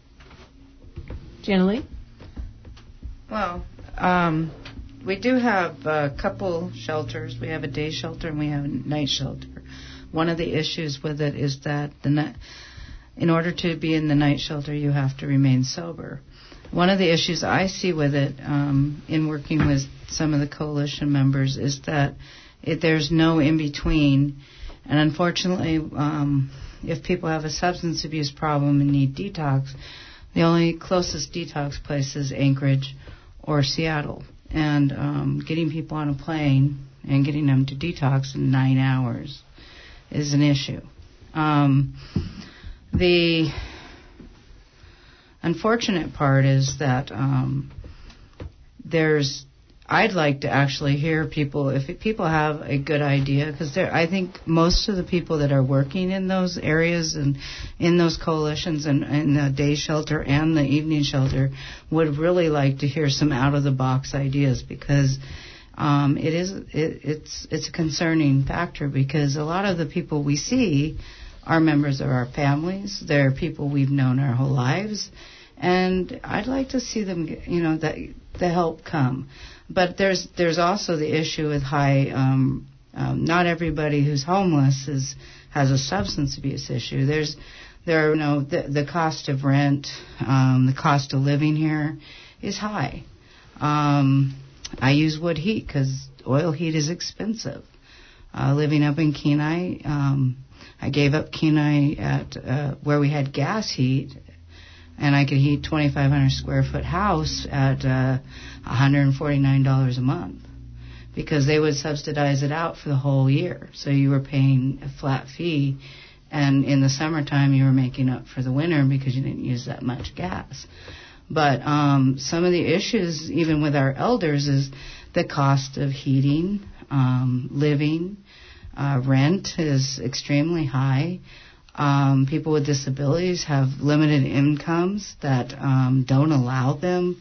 Jana Lee? Well, um, we do have a couple shelters. We have a day shelter and we have a night shelter. One of the issues with it is that the ni- in order to be in the night shelter, you have to remain sober. One of the issues I see with it um, in working with some of the coalition members is that it, there's no in-between. And unfortunately, um, if people have a substance abuse problem and need detox, the only closest detox place is Anchorage or Seattle. And um, getting people on a plane and getting them to detox in nine hours is an issue. Um, the unfortunate part is that um, there's I'd like to actually hear people, if people have a good idea, because I think most of the people that are working in those areas and in those coalitions and in the day shelter and the evening shelter would really like to hear some out-of-the-box ideas, because um, it is it, it's it's a concerning factor, because a lot of the people we see are members of our families. They're people we've known our whole lives, and I'd like to see them, you know, that the help come. But there's there's also the issue with high. Um, um, not everybody who's homeless is has a substance abuse issue. There's there are, you know, the, the cost of rent, um, the cost of living here is high. Um, I use wood heat because oil heat is expensive. Uh, living up in Kenai, um, I gave up Kenai at uh, where we had gas heat. And I could heat twenty-five hundred square foot house at uh, one hundred forty-nine dollars a month, because they would subsidize it out for the whole year. So you were paying a flat fee, and in the summertime you were making up for the winter because you didn't use that much gas. But um, some of the issues, even with our elders, is the cost of heating, um, living, uh, rent is extremely high. Um, people with disabilities have limited incomes that um, don't allow them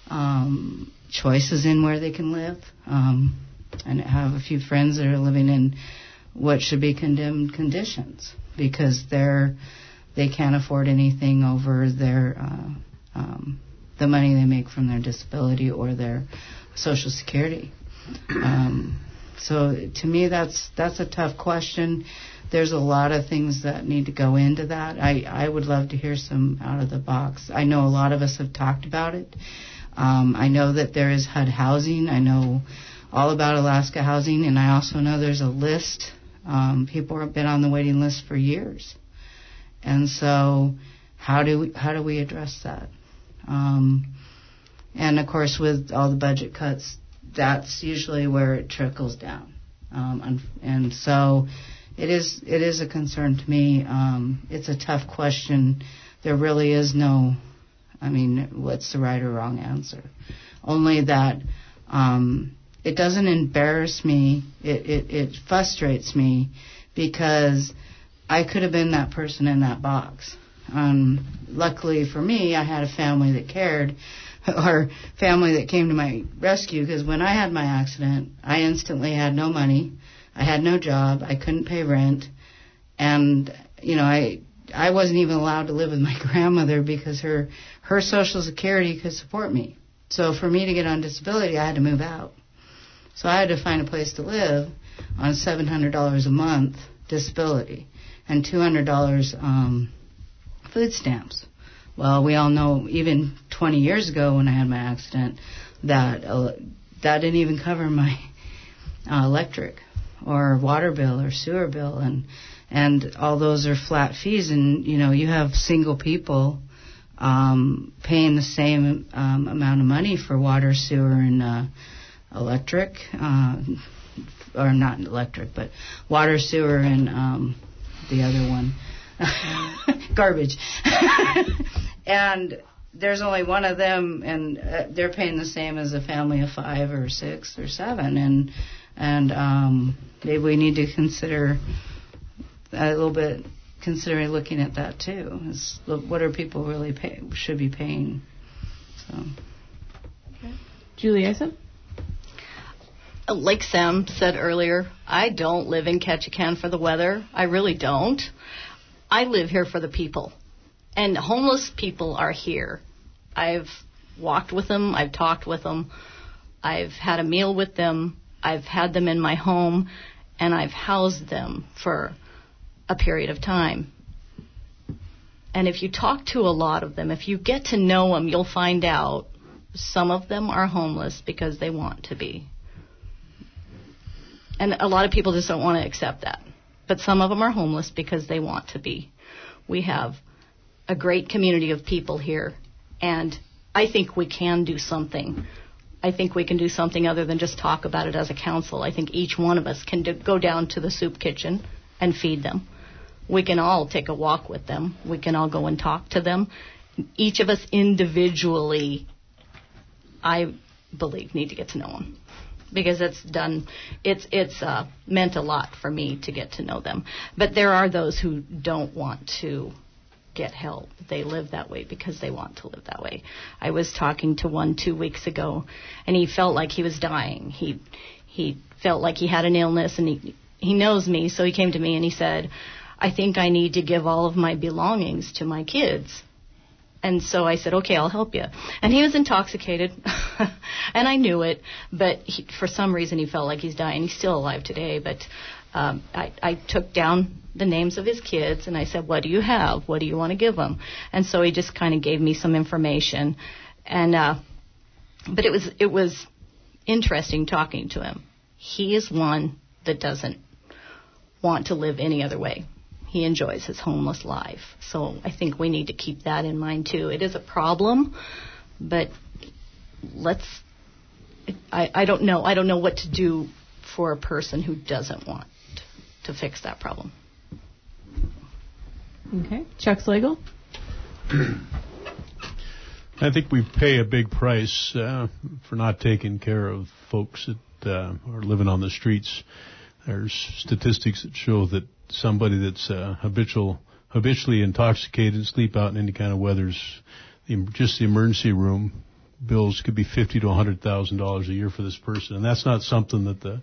um, choices in where they can live. Um, and I have a few friends that are living in what should be condemned conditions because they're they can't afford anything over their uh, um, the money they make from their disability or their Social Security. Um, so to me, that's that's a tough question. There's a lot of things that need to go into that. I, I would love to hear some out of the box. I know a lot of us have talked about it. Um, I know that there is H U D housing. I know all about Alaska Housing, and I also know there's a list. Um, people have been on the waiting list for years. And so how do we, how do we address that? Um, and, of course, with all the budget cuts, that's usually where it trickles down. Um, and, and so... It is it is a concern to me. Um, it's a tough question. There really is no, I mean, what's the right or wrong answer? Only that um, it doesn't embarrass me. It, it, it frustrates me because I could have been that person in that box. Um, luckily for me, I had a family that cared, or family that came to my rescue, because when I had my accident, I instantly had no money. I had no job. I couldn't pay rent. And, you know, I I wasn't even allowed to live with my grandmother because her, her Social Security could support me. So for me to get on disability, I had to move out. So I had to find a place to live on seven hundred dollars a month disability and two hundred dollars um, food stamps. Well, we all know even twenty years ago when I had my accident that uh, that didn't even cover my uh, electric or water bill or sewer bill, and and all those are flat fees, and you know you have single people um, paying the same um, amount of money for water, sewer, and uh, electric, uh, or not electric, but water, sewer, and um, the other one, garbage, and there's only one of them, and uh, they're paying the same as a family of five or six or seven, and and um, maybe we need to consider a little bit, considering looking at that too. Is what are people really pay, should be paying? So, okay. Julie Asa? Like Sam said earlier, I don't live in Ketchikan for the weather. I really don't. I live here for the people. And homeless people are here. I've walked with them. I've talked with them. I've had a meal with them. I've had them in my home. And I've housed them for a period of time. And if you talk to a lot of them, if you get to know them, you'll find out some of them are homeless because they want to be. And a lot of people just don't want to accept that. But some of them are homeless because they want to be. We have a great community of people here, and I think we can do something. I think we can do something other than just talk about it as a council. I think each one of us can do, go down to the soup kitchen and feed them. We can all take a walk with them. We can all go and talk to them. Each of us individually, I believe need to get to know them, because it's done. It's it's uh, meant a lot for me to get to know them. But there are those who don't want to get help. They live that way because they want to live that way. I was talking to one two weeks ago, and he felt like he was dying. He he felt like he had an illness, and he he knows me, so he came to me and he said, I think I need to give all of my belongings to my kids. And so I said, okay, I'll help you. And he was intoxicated, and I knew it, but he, for some reason he felt like he's dying. He's still alive today, but um, I, I took down the names of his kids, and I said, what do you have? What do you want to give them? And so he just kind of gave me some information. And uh, but it was it was interesting talking to him. He is one that doesn't want to live any other way. He enjoys his homeless life. So I think we need to keep that in mind, too. It is a problem, but let's, I, I don't know. I don't know what to do for a person who doesn't want to fix that problem. Okay. Chuck Slagle? I think we pay a big price uh, for not taking care of folks that uh, are living on the streets. There's statistics that show that somebody that's uh, habitual, habitually intoxicated, sleep out in any kind of weather's, the, just the emergency room bills could be fifty to a hundred thousand dollars a year for this person, and that's not something that the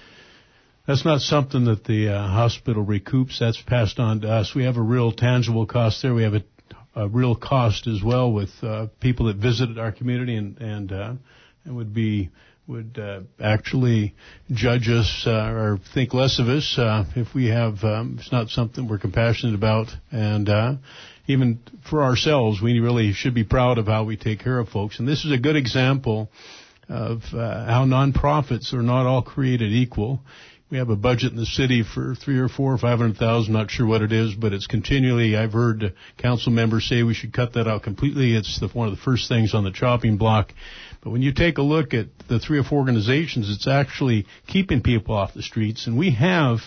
that's not something that the uh, hospital recoups. That's passed on to us. We have a real tangible cost there. We have a, a real cost as well with uh, people that visited our community and and uh, and would be. would uh, actually judge us uh, or think less of us uh, if we have, um, it's not something we're compassionate about. And uh, even for ourselves, we really should be proud of how we take care of folks. And this is a good example of uh, how nonprofits are not all created equal. We have a budget in the city for three or four or five hundred thousand, not sure what it is, but it's continually, I've heard council members say we should cut that out completely. It's the, one of the first things on the chopping block. But when you take a look at the three or four organizations, it's actually keeping people off the streets. And we have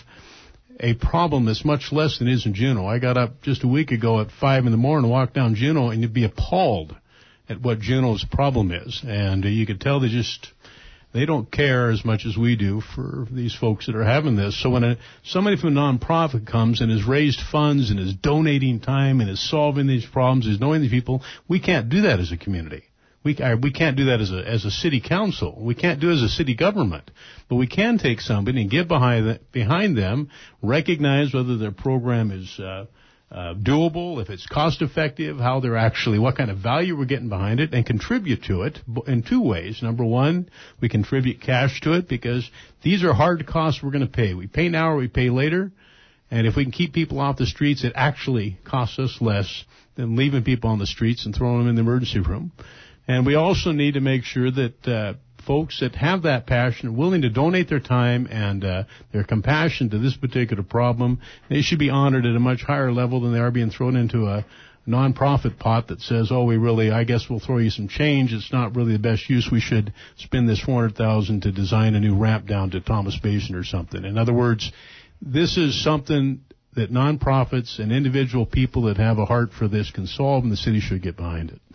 a problem that's much less than is in Juneau. I got up just a week ago at five in the morning, walked down Juneau, and you'd be appalled at what Juneau's problem is. And uh, you could tell they just, they don't care as much as we do for these folks that are having this. So when a, somebody from a nonprofit comes and has raised funds and is donating time and is solving these problems, is knowing these people, we can't do that as a community. We we can't do that as a as a city council. We can't do it as a city government. But we can take somebody and get behind the, behind them, recognize whether their program is uh, uh, doable, if it's cost effective, how they're actually, what kind of value we're getting behind it, and contribute to it in two ways. Number one, we contribute cash to it because these are hard costs we're going to pay. We pay now or we pay later. And if we can keep people off the streets, it actually costs us less than leaving people on the streets and throwing them in the emergency room. And we also need to make sure that uh, folks that have that passion, are willing to donate their time and uh, their compassion to this particular problem, they should be honored at a much higher level than they are being thrown into a nonprofit pot that says, oh, we really, I guess we'll throw you some change. It's not really the best use. We should spend this four hundred thousand dollars to design a new ramp down to Thomas Basin or something. In other words, this is something that nonprofits and individual people that have a heart for this can solve, and the city should get behind it.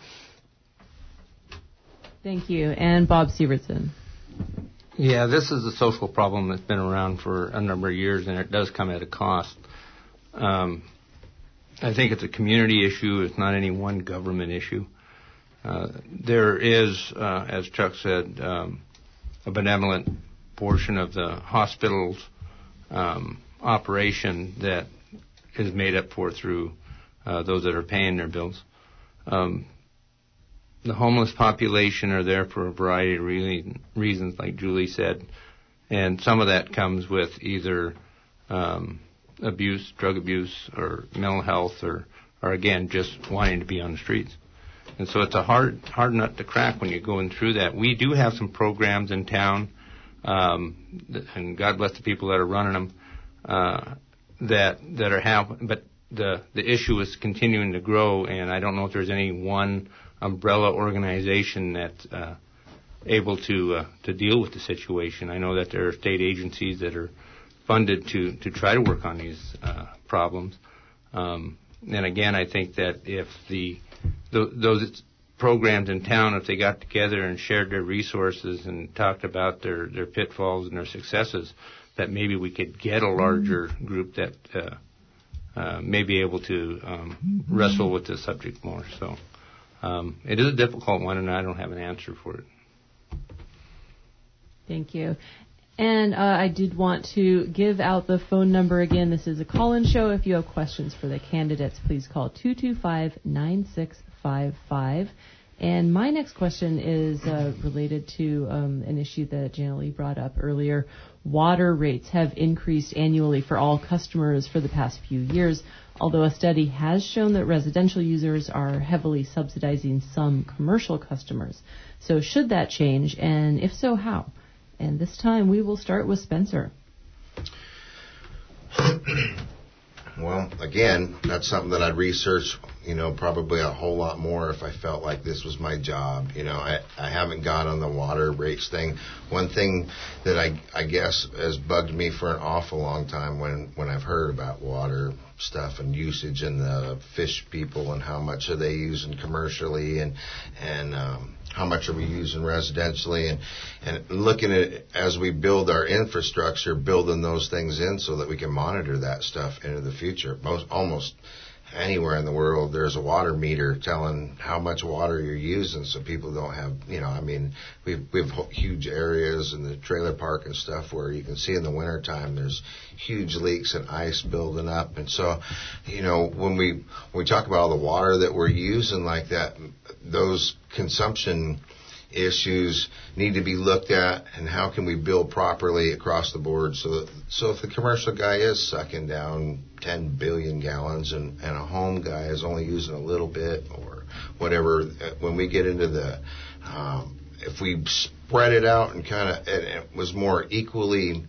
Thank you. And Bob Sievertson. Yeah, this is a social problem that's been around for a number of years, and it does come at a cost. Um, I think it's a community issue. It's not any one government issue. Uh, there is, uh, as Chuck said, um, a benevolent portion of the hospital's um, operation that is made up for through uh, those that are paying their bills. Um, The homeless population are there for a variety of re- reasons, like Julie said, and some of that comes with either um, abuse, drug abuse, or mental health, or, or again, just wanting to be on the streets. And so it's a hard, hard nut to crack when you're going through that. We do have some programs in town, um, and God bless the people that are running them, uh, that that are happening. But the the issue is continuing to grow, and I don't know if there's any one umbrella organization that's uh, able to uh, to deal with the situation. I know that there are state agencies that are funded to, to try to work on these uh, problems. Um, and again, I think that if the th- those programs in town, if they got together and shared their resources and talked about their, their pitfalls and their successes, that maybe we could get a larger group that uh, uh, may be able to um, wrestle with this subject more. So um, it is a difficult one, and I don't have an answer for it. Thank you. And uh, I did want to give out the phone number again. This is a call-in show. If you have questions for the candidates, please call two two five, nine six five five. And my next question is uh, related to um, an issue that Janet Lee brought up earlier. Water rates have increased annually for all customers for the past few years, although a study has shown that residential users are heavily subsidizing some commercial customers. So should that change, and if so, how? And this time we will start with Spencer. Well, again, that's something that I'd research, you know, probably a whole lot more if I felt like this was my job. You know, I, I haven't got on the water rates thing. One thing that I, I guess has bugged me for an awful long time when, when I've heard about water stuff and usage and the fish people and how much are they using commercially and, and, um, how much are we using residentially, and, and looking at as we build our infrastructure, building those things in so that we can monitor that stuff into the future. Most almost anywhere in the world, there's a water meter telling how much water you're using, so people don't have, you know, I mean, we have, we have huge areas in the trailer park and stuff where you can see in the wintertime there's huge leaks and ice building up. And so, you know, when we when we talk about all the water that we're using like that, those consumption issues need to be looked at, and how can we build properly across the board so that, so if the commercial guy is sucking down ten billion gallons and, and a home guy is only using a little bit or whatever, when we get into the um, if we spread it out and kind of and it was more equally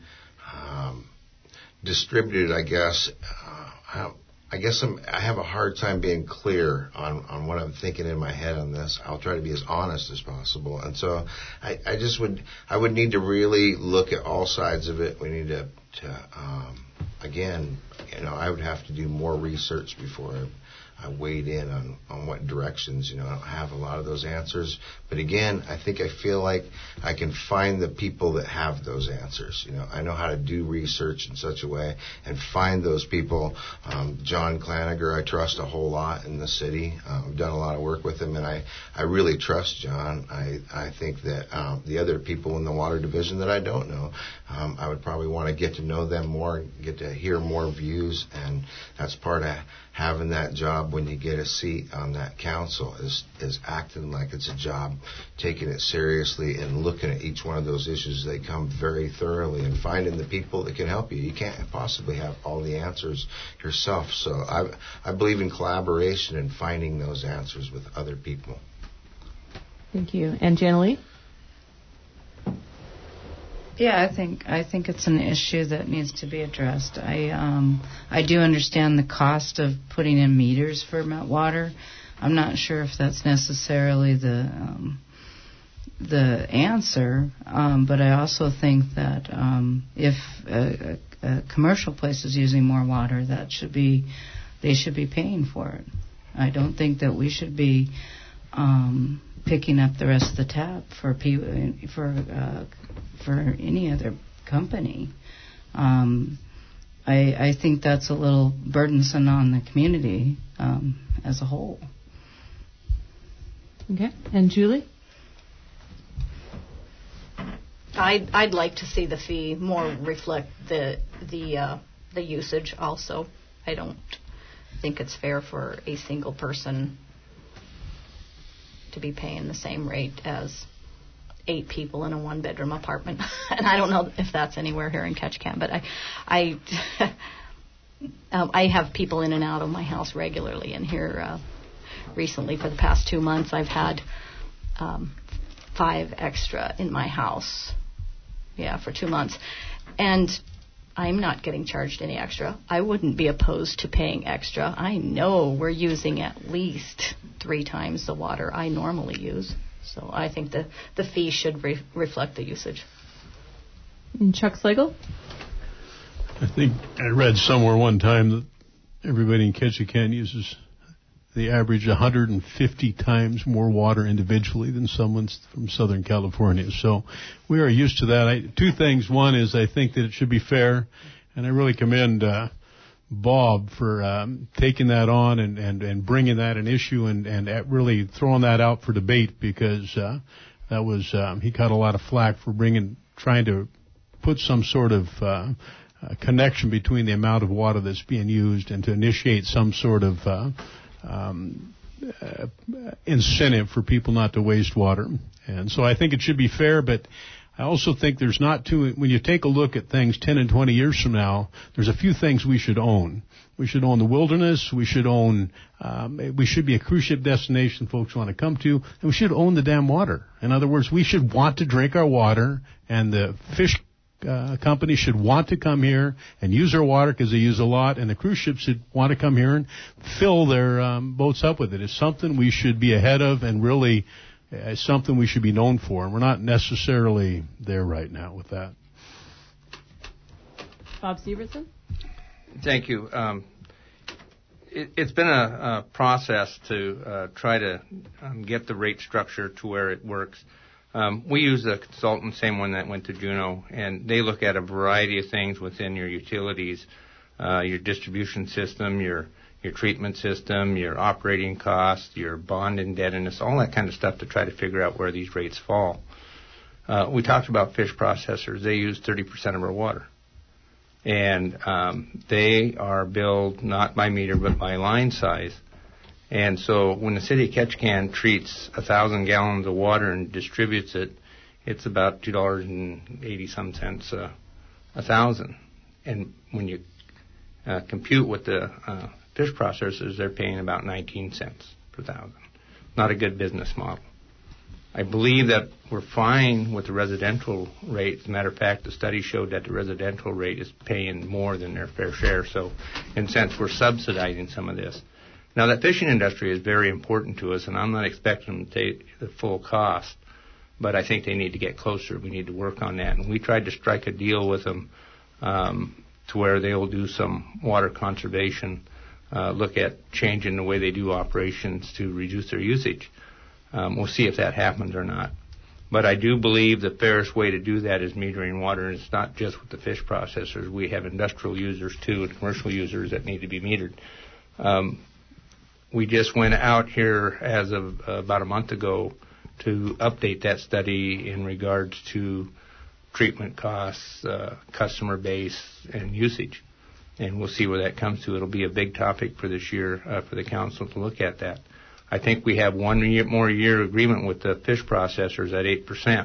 um, distributed, I guess uh, I, I guess I'm, I have a hard time being clear on, on what I'm thinking in my head on this. I'll try to be as honest as possible. And so I, I just would, I would need to really look at all sides of it. We need to, to um, again, you know, I would have to do more research before I, I weighed in on, on what directions. You know, I don't have a lot of those answers. But again, I think I feel like I can find the people that have those answers. You know, I know how to do research in such a way and find those people. Um, John Clanager, I trust a whole lot in the city. Uh, I've done a lot of work with him, and I, I really trust John. I, I think that um, the other people in the water division that I don't know, um, I would probably want to get to know them more, get to hear more views, and that's part of having that job when you get a seat on that council is is acting like it's a job, taking it seriously and looking at each one of those issues. They come very thoroughly and finding the people that can help you. You can't possibly have all the answers yourself. So I I believe in collaboration and finding those answers with other people. Thank you. And Janet Lee? Yeah, I think I think it's an issue that needs to be addressed. I um, I do understand the cost of putting in meters for meltwater. I'm not sure if that's necessarily the um, the answer, um, but I also think that um, if a, a, a commercial place is using more water, that should be they should be paying for it. I don't think that we should be um, picking up the rest of the tab for people for. Uh, for any other company. Um, I, I think that's a little burdensome on the community um, as a whole. Okay. And Julie? I'd, I'd like to see the fee more reflect the the uh, the usage also. I don't think it's fair for a single person to be paying the same rate as eight people in a one-bedroom apartment. And I don't know if that's anywhere here in Ketchikan, but I I, um, I have people in and out of my house regularly. And here uh, recently, for the past two months, I've had um, five extra in my house. Yeah, for two months. And I'm not getting charged any extra. I wouldn't be opposed to paying extra. I know we're using at least three times the water I normally use. So I think the, the fee should re- reflect the usage. And Chuck Slagle? I think I read somewhere one time that everybody in Ketchikan uses they average one hundred fifty times more water individually than someone from Southern California. So we are used to that. I, two things. One is I think that it should be fair, and I really commend uh, Bob for um, taking that on and, and, and bringing that an issue and, and really throwing that out for debate, because uh, that was um, he got a lot of flack for bringing trying to put some sort of uh, uh, connection between the amount of water that's being used and to initiate some sort of uh, um, uh, incentive for people not to waste water. And so I think it should be fair, but I also think there's not too, when you take a look at things ten and twenty years from now, there's a few things we should own. We should own the wilderness. We should own, um, we should be a cruise ship destination folks want to come to, and we should own the damn water. In other words, we should want to drink our water, and the fish uh, companies should want to come here and use our water because they use a lot, and the cruise ships should want to come here and fill their um, boats up with it. It's something we should be ahead of and really uh, something we should be known for, and we're not necessarily there right now with that. Bob Severson? Thank you. Um, it, it's been a, a process to uh, try to um, get the rate structure to where it works. Um, we use a consultant, same one that went to Juneau, and they look at a variety of things within your utilities, uh, your distribution system, your your treatment system, your operating costs, your bond indebtedness, all that kind of stuff to try to figure out where these rates fall. Uh, we talked about fish processors. They use thirty percent of our water. And um, they are billed not by meter but by line size. And so when the city of Ketchikan treats a thousand gallons of water and distributes it, it's about two dollars and eighty some cents a, a thousand. And when you uh, compute with the uh, fish processors, they're paying about nineteen cents per thousand. Not a good business model. I believe that we're fine with the residential rate. As a matter of fact, the study showed that the residential rate is paying more than their fair share. So, in a sense, we're subsidizing some of this. Now, that fishing industry is very important to us, and I'm not expecting them to take the full cost, but I think they need to get closer. We need to work on that. And we tried to strike a deal with them um, to where they will do some water conservation, uh, look at changing the way they do operations to reduce their usage. Um, we'll see if that happens or not. But I do believe the fairest way to do that is metering water, and it's not just with the fish processors. We have industrial users, too, and commercial users that need to be metered. Um, we just went out here as of uh, about a month ago to update that study in regards to treatment costs, uh, customer base, and usage. And we'll see where that comes to. It'll be a big topic for this year uh, for the council to look at that. I think we have one year, more year agreement with the fish processors at eight percent.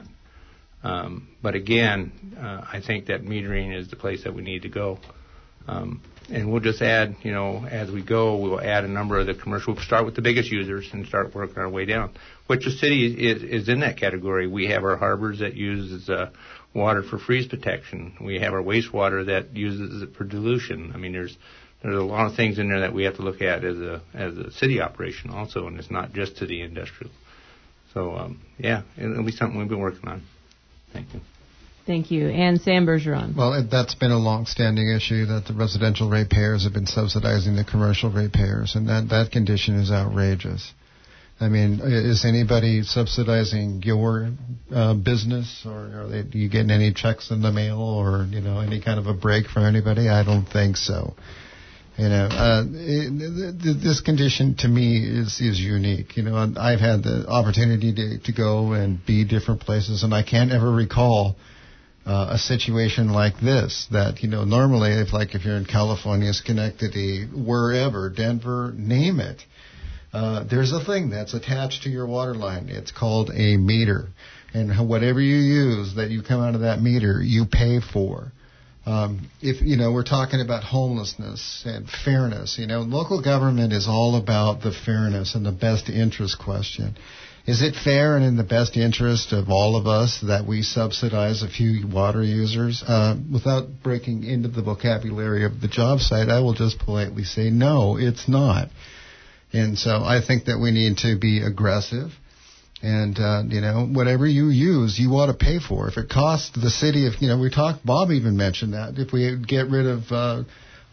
Um, but again, uh, I think that metering is the place that we need to go. Um, and we'll just add, you know, as we go, we'll add a number of the commercial. We'll start with the biggest users and start working our way down, which the city is, is in that category. We have our harbors that uses uh, water for freeze protection. We have our wastewater that uses it for dilution. I mean, there's There's a lot of things in there that we have to look at as a as a city operation also, and it's not just to the industrial. So, um, yeah, it'll be something we've been working on. Thank you. Thank you. And Sam Bergeron. Well, it, that's been a long-standing issue that the residential ratepayers have been subsidizing the commercial ratepayers, and that, that condition is outrageous. I mean, is anybody subsidizing your uh, business, or are they, are you getting any checks in the mail, or, you know, any kind of a break from anybody? I don't think so. You know, uh, it, this condition to me is, is unique. You know, I've had the opportunity to, to go and be different places, and I can't ever recall uh, a situation like this. That, you know, normally, if like if you're in California, Schenectady, wherever, Denver, name it, uh, there's a thing that's attached to your water line. It's called a meter, and whatever you use that you come out of that meter, you pay for. Um, if, you know, we're talking about homelessness and fairness, you know, local government is all about the fairness and the best interest question. Is it fair and in the best interest of all of us that we subsidize a few water users? Uh, without breaking into the vocabulary of the job site, I will just politely say, no, it's not. And so I think that we need to be aggressive. And, uh, you know, whatever you use, you ought to pay for. If it costs the city, if, you know, we talked, Bob even mentioned that, if we get rid of uh,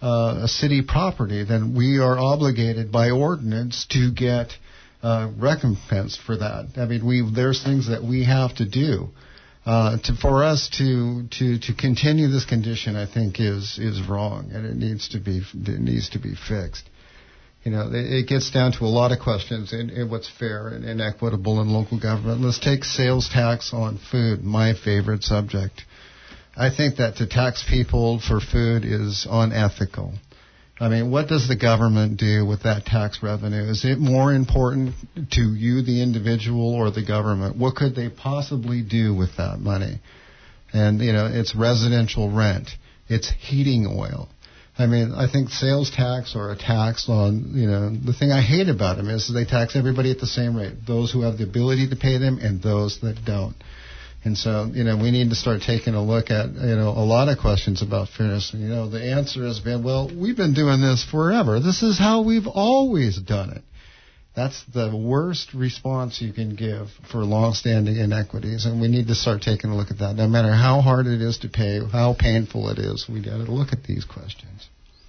uh, a city property, then we are obligated by ordinance to get uh, recompense for that. I mean, we there's things that we have to do. Uh, to, for us to, to, to continue this condition, I think is is wrong, and it needs to be it needs to be fixed. You know, it, it gets down to a lot of questions in, in what's fair and, and equitable in local government. Let's take sales tax on food, my favorite subject. I think that to tax people for food is unethical. I mean, what does the government do with that tax revenue? Is it more important to you, the individual, or the government? What could they possibly do with that money? And, you know, it's residential rent. It's heating oil. I mean, I think sales tax or a tax on, you know, the thing I hate about them is they tax everybody at the same rate, those who have the ability to pay them and those that don't. And so, you know, we need to start taking a look at, you know, a lot of questions about fairness. And, you know, the answer has been, well, we've been doing this forever. This is how we've always done it. That's the worst response you can give for long-standing inequities, and we need to start taking a look at that. No matter how hard it is to pay, how painful it is, we got to look at these questions.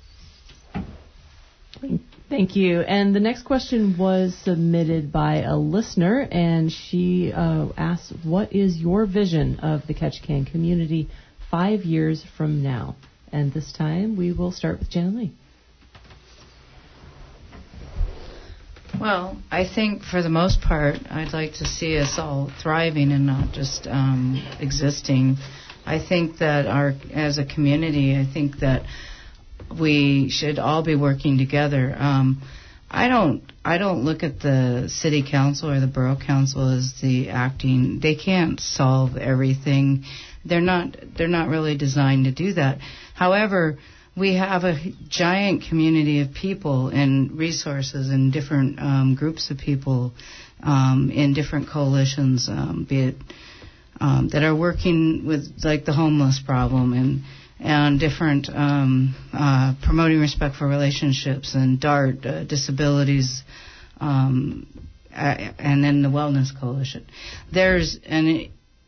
Thank you. And the next question was submitted by a listener, and she uh, asked, what is your vision of the Ketchikan community five years from now? And this time we will start with Janet Lee. Well, I think for the most part, I'd like to see us all thriving and not just um, existing. I think that our, as a community, I think that we should all be working together. Um, I don't, I don't look at the city council or the borough council as the acting. They can't solve everything. They're not, they're not really designed to do that. However, we have a giant community of people and resources and different um, groups of people um, in different coalitions, um, be it um, that are working with like the homeless problem and and different um, uh, promoting respect for relationships and DART, uh, disabilities, um, uh, and then the Wellness Coalition. There's an,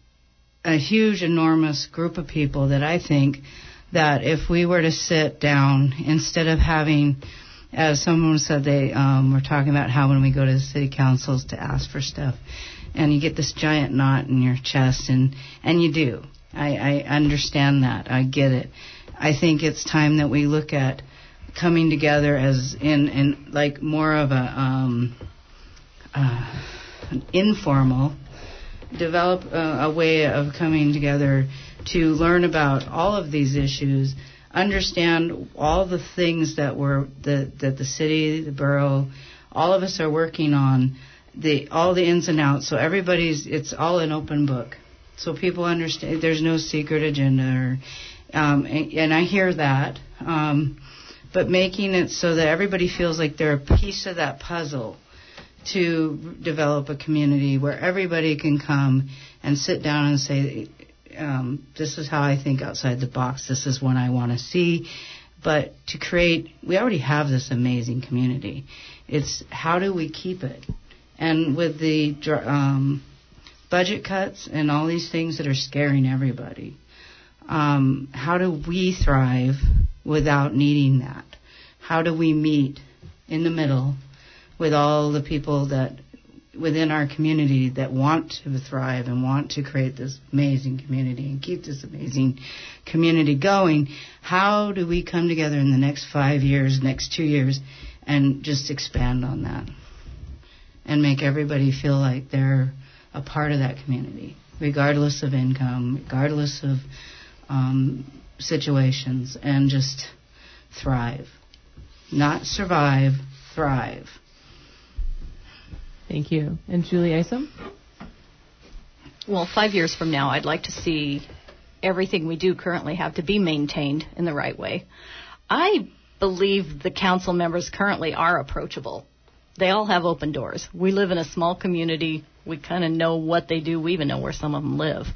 a huge, enormous group of people that I think that if we were to sit down, instead of having, as someone said, they um, were talking about how when we go to the city councils to ask for stuff, and you get this giant knot in your chest, and, and you do. I, I understand that. I get it. I think it's time that we look at coming together as in, in like more of a um, uh, an informal, develop a, a way of coming together to learn about all of these issues, understand all the things that we're the, that the city, the borough, all of us are working on, the all the ins and outs. So everybody's, it's all an open book. So people understand there's no secret agenda, or, um, and, and I hear that, um, but making it so that everybody feels like they're a piece of that puzzle to develop a community where everybody can come and sit down and say, um, this is how I think outside the box, this is what I want to see. But to create, we already have this amazing community. It's how do we keep it? And with the um, budget cuts and all these things that are scaring everybody, um, how do we thrive without needing that? How do we meet in the middle with all the people that within our community that want to thrive and want to create this amazing community and keep this amazing community going? How do we come together in the next five years, next two years, and just expand on that and make everybody feel like they're a part of that community, regardless of income, regardless of um, situations, and just thrive. Not survive, thrive. Thank you. And Julie Isom? Well, five years from now, I'd like to see everything we do currently have to be maintained in the right way. I believe the council members currently are approachable. They all have open doors. We live in a small community. We kind of know what they do. We even know where some of them live.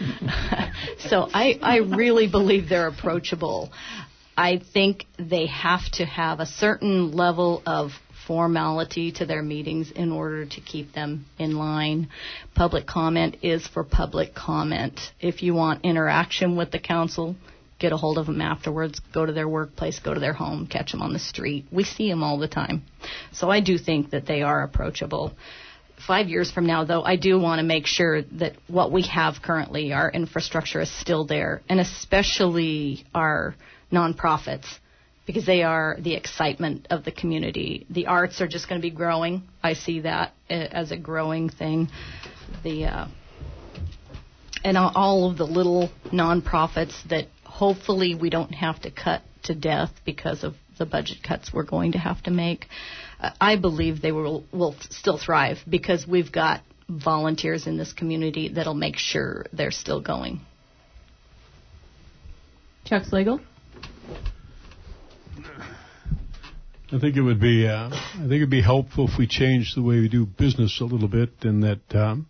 So I, I really believe they're approachable. I think they have to have a certain level of formality to their meetings in order to keep them in line. Public comment is for public comment. If you want interaction with the council, get a hold of them afterwards, go to their workplace, go to their home, catch them on the street. We see them all the time. So I do think that they are approachable. Five years from now, though, I do want to make sure that what we have currently, our infrastructure is still there, and especially our nonprofits, because they are the excitement of the community. The arts are just going to be growing. I see that as a growing thing. The uh, and all of the little nonprofits that hopefully we don't have to cut to death because of the budget cuts we're going to have to make. Uh, I believe they will will still thrive because we've got volunteers in this community that'll make sure they're still going. Chuck Slagle? I think it would be uh, I think it'd be helpful if we changed the way we do business a little bit, and that um,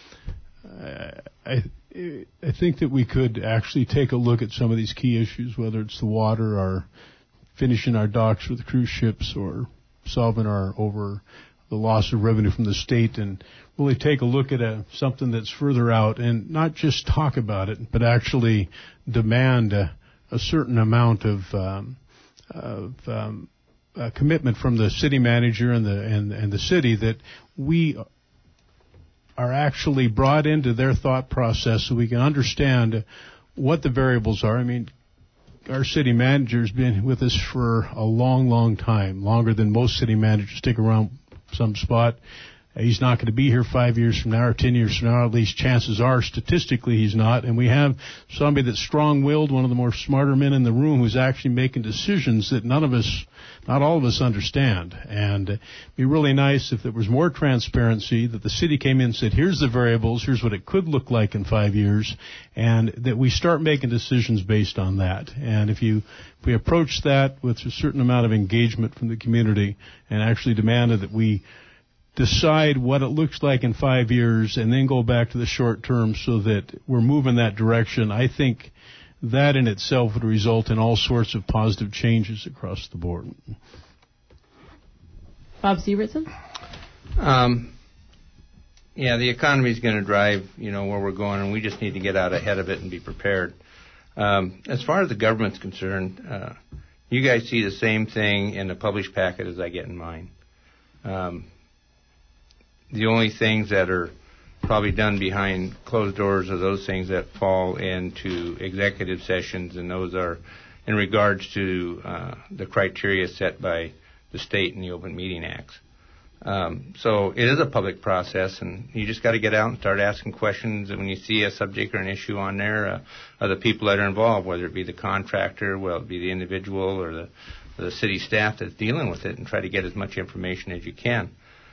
I I think that we could actually take a look at some of these key issues, whether it's the water, or finishing our docks with cruise ships, or solving our over the loss of revenue from the state, and really take a look at a, something that's further out, and not just talk about it, but actually demand a, a certain amount of um, of um, Uh, commitment from the city manager and the and, and the city that we are actually brought into their thought process so we can understand what the variables are. I mean, our city manager's been with us for a long, long time, longer than most city managers stick around some spot. He's not going to be here five years from now or ten years from now. At least chances are, statistically, he's not. And we have somebody that's strong-willed, one of the more smarter men in the room, who's actually making decisions that none of us, not all of us, understand. And it'd be really nice if there was more transparency, that the city came in and said, here's the variables, here's what it could look like in five years, and that we start making decisions based on that. And if you if we approach that with a certain amount of engagement from the community and actually demanded that we decide what it looks like in five years and then go back to the short term so that we're moving that direction, I think that in itself would result in all sorts of positive changes across the board. Bob Severson? Um, yeah, the economy is going to drive, you know, where we're going, and we just need to get out ahead of it and be prepared. Um, as far as the government's concerned, uh, you guys see the same thing in the published packet as I get in mine. Um, The only things that are probably done behind closed doors are those things that fall into executive sessions, and those are in regards to uh, the criteria set by the state and the Open Meeting Acts. Um, so it is a public process, and you just got to get out and start asking questions. And when you see a subject or an issue on there, uh, of the people that are involved, whether it be the contractor, whether it be the individual, or the, or the city staff that's dealing with it, and try to get as much information as you can.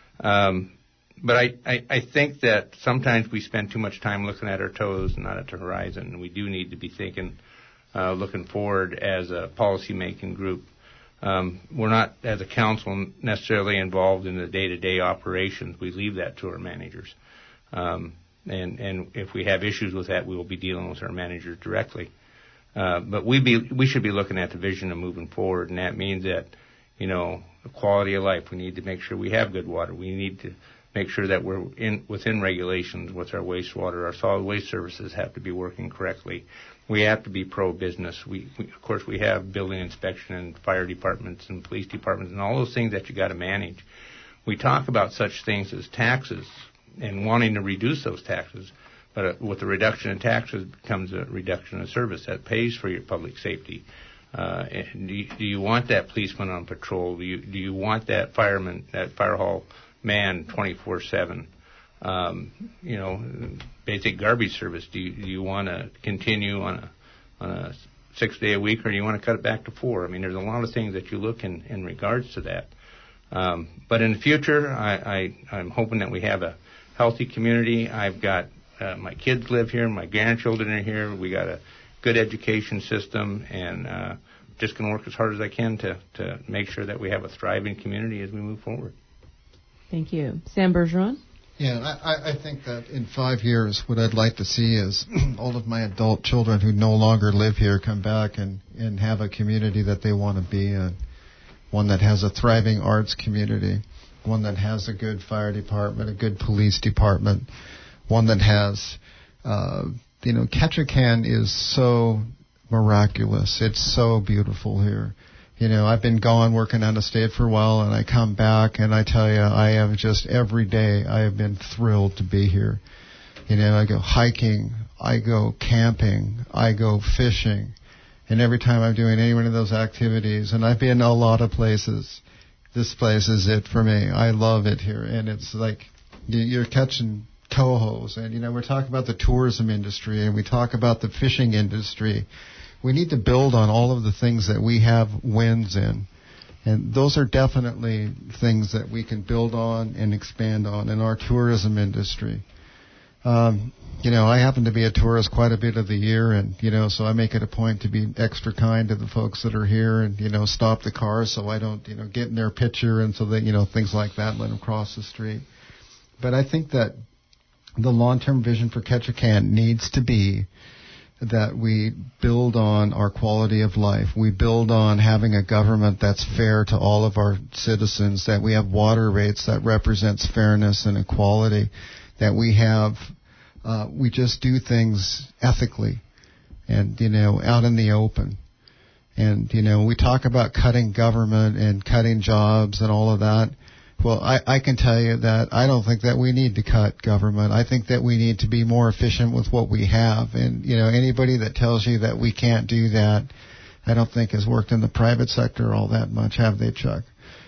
Um, But I, I, I think that sometimes we spend too much time looking at our toes and not at the horizon. And we do need to be thinking, uh, looking forward as a policy-making group. Um, we're not, as a council, necessarily involved in the day-to-day operations. We leave that to our managers. Um, and, and if we have issues with that, we will be dealing with our managers directly. Uh, but we be, we should be looking at the vision of moving forward. And that means that, you know, the quality of life, we need to make sure we have good water. We need to make sure that we're in within regulations with our wastewater. Our solid waste services have to be working correctly. We have to be pro-business. We, we, of course, we have building inspection and fire departments and police departments and all those things that you got to manage. We talk about such things as taxes and wanting to reduce those taxes, but uh, with the reduction in taxes comes a reduction in service that pays for your public safety. Uh, do, you, do you want that policeman on patrol? Do you, do you want that fireman, that fire hall man twenty-four seven, um, you know, basic garbage service? Do you, do you want to continue on a, on a six day a week, or do you want to cut it back to four? I mean, there's a lot of things that you look in, in regards to that. Um, but in the future, I, I, I'm hoping that we have a healthy community. I've got, uh, my kids live here, my grandchildren are here, we got a good education system, and, uh, just going to work as hard as I can to, to make sure that we have a thriving community as we move forward. Thank you. Sam Bergeron? Yeah, I, I think that in five years, what I'd like to see is all of my adult children who no longer live here come back and, and have a community that they want to be in. One that has a thriving arts community. One that has a good fire department, a good police department. One that has, uh, you know, Ketchikan is so miraculous. It's so beautiful here. You know, I've been gone working out of state for a while, and I come back, and I tell you, I have just every day I have been thrilled to be here. You know, I go hiking, I go camping, I go fishing, and every time I'm doing any one of those activities, and I've been a lot of places, this place is it for me. I love it here, and it's like you're catching cohos, and you know, we're talking about the tourism industry, and we talk about the fishing industry. We need to build on all of the things that we have wins in, and those are definitely things that we can build on and expand on in our tourism industry. Um, you know, I happen to be a tourist quite a bit of the year, and, you know, so I make it a point to be extra kind to the folks that are here and, you know, stop the cars so I don't, you know, get in their picture and so that, you know, things like that, let them cross the street. But I think that the long-term vision for Ketchikan needs to be that we build on our quality of life. We build on having a government that's fair to all of our citizens, that we have water rates that represents fairness and equality, that we have, uh, we just do things ethically and, you know, out in the open. And, you know, we talk about cutting government and cutting jobs and all of that. Well, I, I can tell you that I don't think that we need to cut government. I think that we need to be more efficient with what we have. And, you know, anybody that tells you that we can't do that, I don't think has worked in the private sector all that much, have they, Chuck?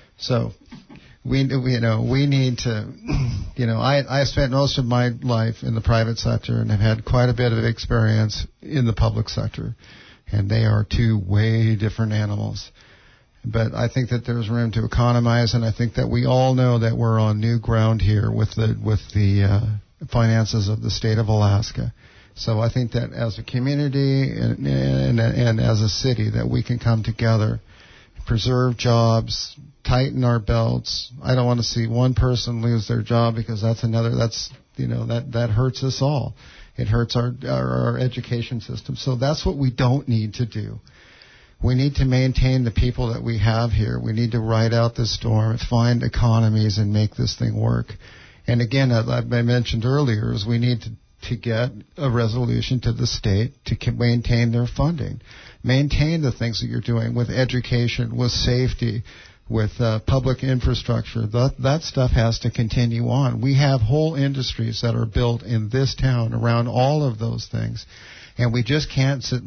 So we, you know, we need to, you know, I, I spent most of my life in the private sector and have had quite a bit of experience in the public sector. And they are two way different animals. But I think that there's room to economize, and I think that we all know that we're on new ground here with the with the uh, finances of the state of Alaska. So I think that as a community and, and, and as a city that we can come together, preserve jobs, tighten our belts. I don't want to see one person lose their job because that's another, that's, you know, that, that hurts us all. It hurts our, our, our education system. So that's what we don't need to do. We need to maintain the people that we have here. We need to ride out this storm, find economies, and make this thing work. And again, as I mentioned earlier, is we need to, to get a resolution to the state to maintain their funding. Maintain the things that you're doing with education, with safety, with uh, public infrastructure. That, that stuff has to continue on. We have whole industries that are built in this town around all of those things. And we just can't sit,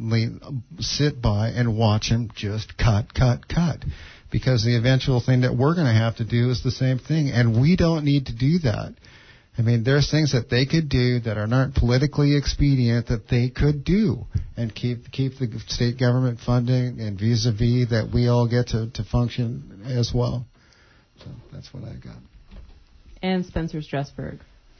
sit by and watch them just cut, cut, cut. Because the eventual thing that we're going to have to do is the same thing. And we don't need to do that. I mean, there's things that they could do that are not politically expedient that they could do and keep keep the state government funding and vis-a-vis that we all get to, to function as well. So that's what I got. And Spencer Strasburg.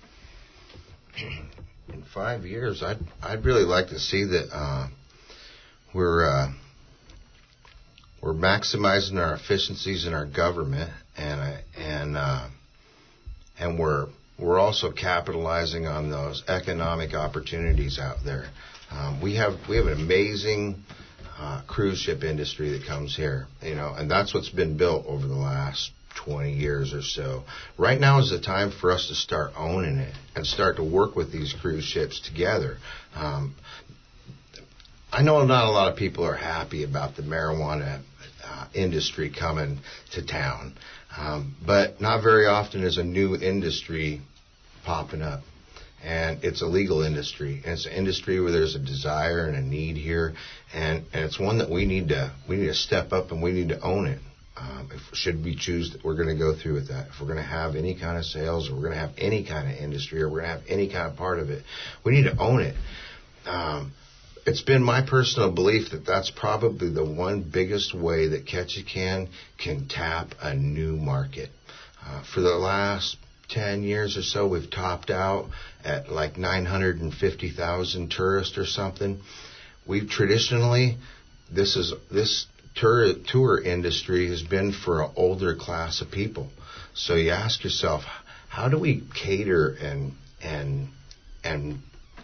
In five years, I'd I'd really like to see that uh, we're uh, we're maximizing our efficiencies in our government, and uh, and uh, and we're we're also capitalizing on those economic opportunities out there. Um, we have we have an amazing uh, cruise ship industry that comes here, you know, and that's what's been built over the last twenty years or so. Right now is the time for us to start owning it and start to work with these cruise ships together. Um, I know not a lot of people are happy about the marijuana uh, industry coming to town, um, but not very often is a new industry popping up. And it's a legal industry. And it's an industry where there's a desire and a need here, and, and it's one that we need to we need to step up and we need to own it. Um, if should we choose that we're going to go through with that, if we're going to have any kind of sales, or we're going to have any kind of industry, or we're going to have any kind of part of it, we need to own it. Um, it's been my personal belief that that's probably the one biggest way that Ketchikan can tap a new market. Uh, for the last ten years or so, we've topped out at like nine hundred fifty thousand tourists or something. We've traditionally, this is this tour, tour industry has been for an older class of people. So you ask yourself, how do we cater and and and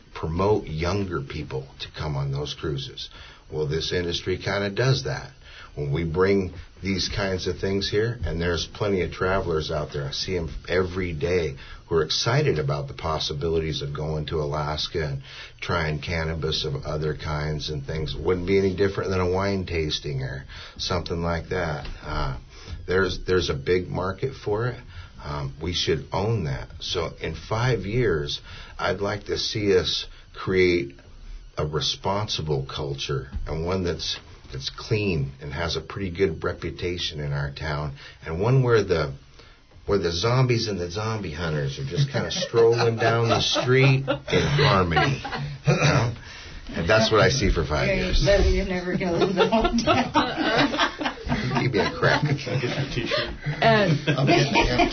promote younger people to come on those cruises? Well, this industry kind of does that. When we bring these kinds of things here, and there's plenty of travelers out there, I see them every day, who are excited about the possibilities of going to Alaska and trying cannabis of other kinds and things. It wouldn't be any different than a wine tasting or something like that. Uh, there's there's a big market for it. Um, we should own that. So in five years, I'd like to see us create a responsible culture, and one that's that's clean and has a pretty good reputation in our town, and one where the where the zombies and the zombie hunters are just kind of strolling down the street in harmony. You know? And that's what I see for five Hey, years. better you never go to the hotel. Give me a crack. Get your T-shirt. Uh, I'm getting a damn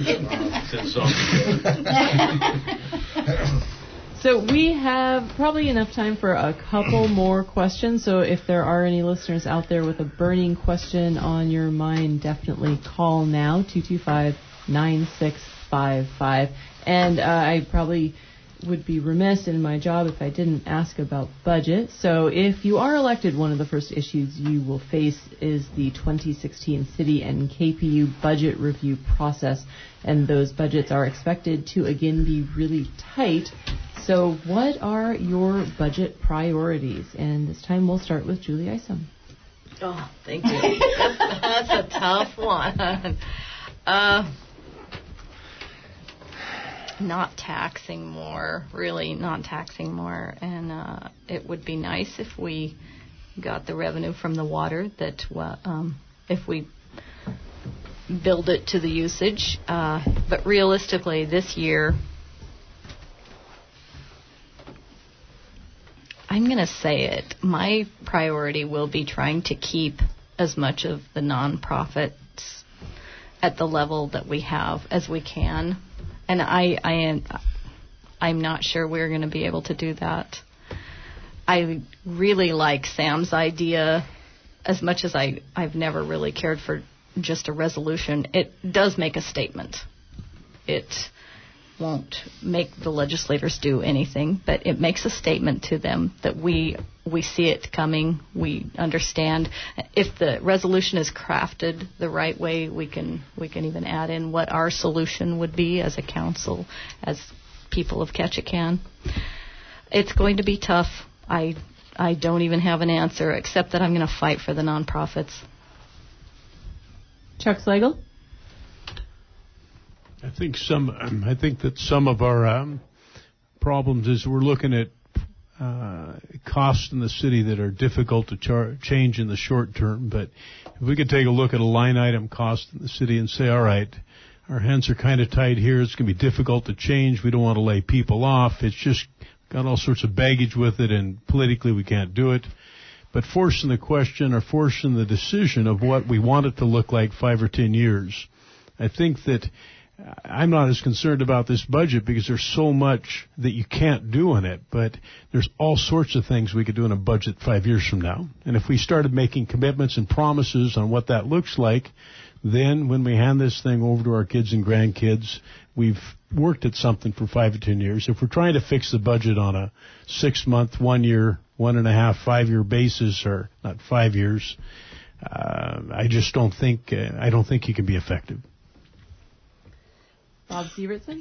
t-shirt tomorrow. So we have probably enough time for a couple more questions. So if there are any listeners out there with a burning question on your mind, definitely call now, two two five, nine six five five. And uh, I probably would be remiss in my job if I didn't ask about budget. So if you are elected, one of the first issues you will face is the twenty sixteen City and K P U budget review process. And those budgets are expected to, again, be really tight. So what are your budget priorities? And this time we'll start with Julie Isom. Oh, thank you. That's a tough one. Uh, not taxing more, really not taxing more. And uh, it would be nice if we got the revenue from the water that uh, um, if we build it to the usage. Uh, but realistically, this year, I'm going to say it. My priority will be trying to keep as much of the nonprofits at the level that we have as we can. And I, I am, I'm not sure we're going to be able to do that. I really like Sam's idea as much as I, I've never really cared for just a resolution. It does make a statement. It won't make the legislators do anything, but it makes a statement to them that we we see it coming. We understand. If the resolution is crafted the right way, we can we can even add in what our solution would be as a council, as people of Ketchikan. It's going to be tough. I I don't even have an answer except that I'm going to fight for the nonprofits. Chuck Slagle? I think some. Um, I think that some of our um, problems is we're looking at uh, costs in the city that are difficult to char- change in the short term. But if we could take a look at a line item cost in the city and say, all right, our hands are kind of tied here. It's going to be difficult to change. We don't want to lay people off. It's just got all sorts of baggage with it, and politically we can't do it. But forcing the question or forcing the decision of what we want it to look like five or ten years, I think that I'm not as concerned about this budget because there's so much that you can't do in it, but there's all sorts of things we could do in a budget five years from now. And if we started making commitments and promises on what that looks like, then when we hand this thing over to our kids and grandkids, we've worked at something for five or ten years. If we're trying to fix the budget on a six-month, one-year, one-and-a-half, five-year basis, or not five years, uh, I just don't think uh, I don't think you can be effective. Bob Sievertson?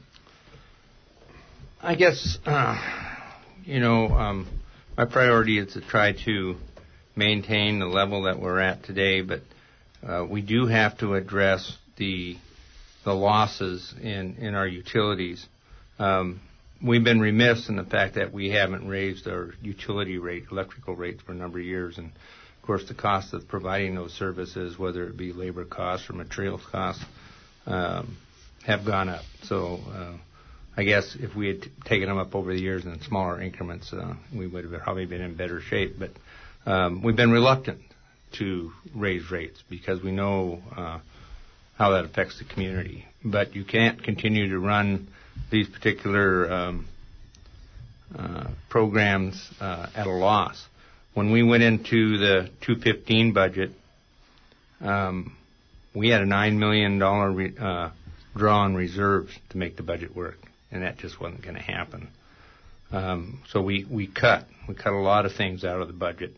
I guess, uh, you know, um, my priority is to try to maintain the level that we're at today, but uh, we do have to address the the losses in, in our utilities. Um, we've been remiss in the fact that we haven't raised our utility rate, electrical rates for a number of years, and of course the cost of providing those services, whether it be labor costs or materials costs, um, have gone up. So uh, I guess if we had t- taken them up over the years in smaller increments, uh, we would have probably been in better shape. But um, we've been reluctant to raise rates because we know uh, how that affects the community. But you can't continue to run these particular um, uh, programs uh, at a loss. When we went into the two fifteen budget, um, we had a nine million dollars re- uh, draw on reserves to make the budget work, and that just wasn't going to happen. Um, so we, we cut. We cut a lot of things out of the budget.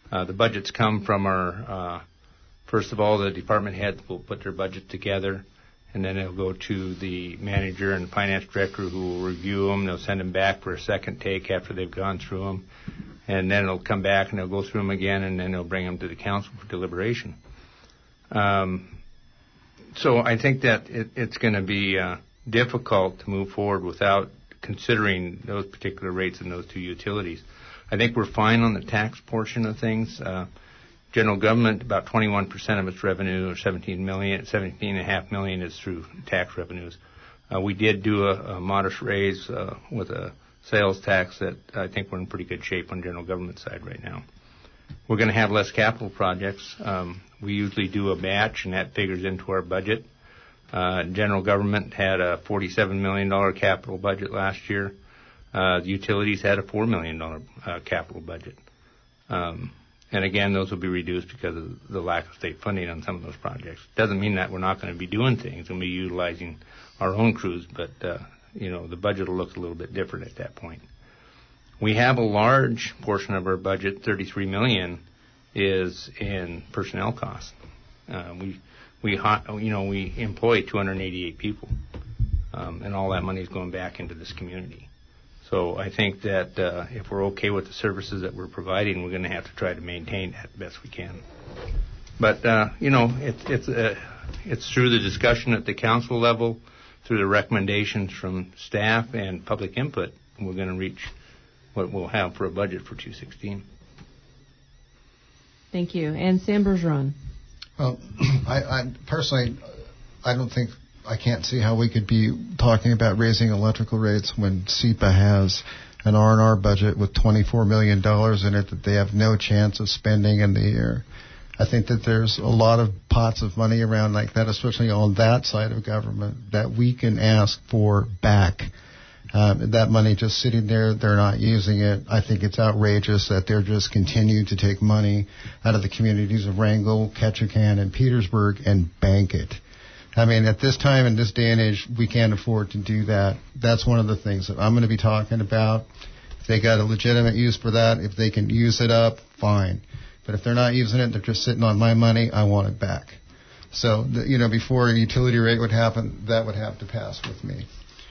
Uh, the budgets come from our, uh, first of all, the department heads will put their budget together, and then it'll go to the manager and finance director who will review them. They'll send them back for a second take after they've gone through them, and then it'll come back and they'll go through them again, and then they'll bring them to the council for deliberation. Um, so I think that it, it's going to be uh, difficult to move forward without considering those particular rates and those two utilities. I think we're fine on the tax portion of things. Uh, general government, about twenty-one percent of its revenue, or seventeen million, seventeen and a half million, is through tax revenues. Uh, we did do a, a modest raise uh, with a sales tax that I think we're in pretty good shape on general government side right now. We're going to have less capital projects. Um, we usually do a match, and that figures into our budget. Uh, general government had a forty-seven million dollars capital budget last year. Uh, the utilities had a four million dollars uh, capital budget. Um, and again, those will be reduced because of the lack of state funding on some of those projects. Doesn't mean that we're not going to be doing things and be utilizing our own crews, but, uh, you know, the budget will look a little bit different at that point. We have a large portion of our budget, thirty-three million dollars, is in personnel costs. Uh, we, we, you know, we employ two hundred eighty-eight people, um, and all that money is going back into this community. So I think that uh, if we're okay with the services that we're providing, we're going to have to try to maintain that best we can. But uh, you know, it, it's uh, it's through the discussion at the council level, through the recommendations from staff and public input, we're going to reach what we'll have for a budget for two sixteen. Thank you. And Sam Bergeron. Well, I, I personally, I don't think, I can't see how we could be talking about raising electrical rates when S E P A has an R and R budget with twenty-four million dollars in it that they have no chance of spending in the year. I think that there's a lot of pots of money around like that, especially on that side of government, that we can ask for back. Um, that money just sitting there, they're not using it. I think it's outrageous that they're just continuing to take money out of the communities of Wrangell, Ketchikan, and Petersburg and bank it. I mean, at this time, in this day and age, we can't afford to do that. That's one of the things that I'm going to be talking about. If they got a legitimate use for that, if they can use it up, fine. But if they're not using it, they're just sitting on my money, I want it back. So, the, you know, before a utility rate would happen, that would have to pass with me.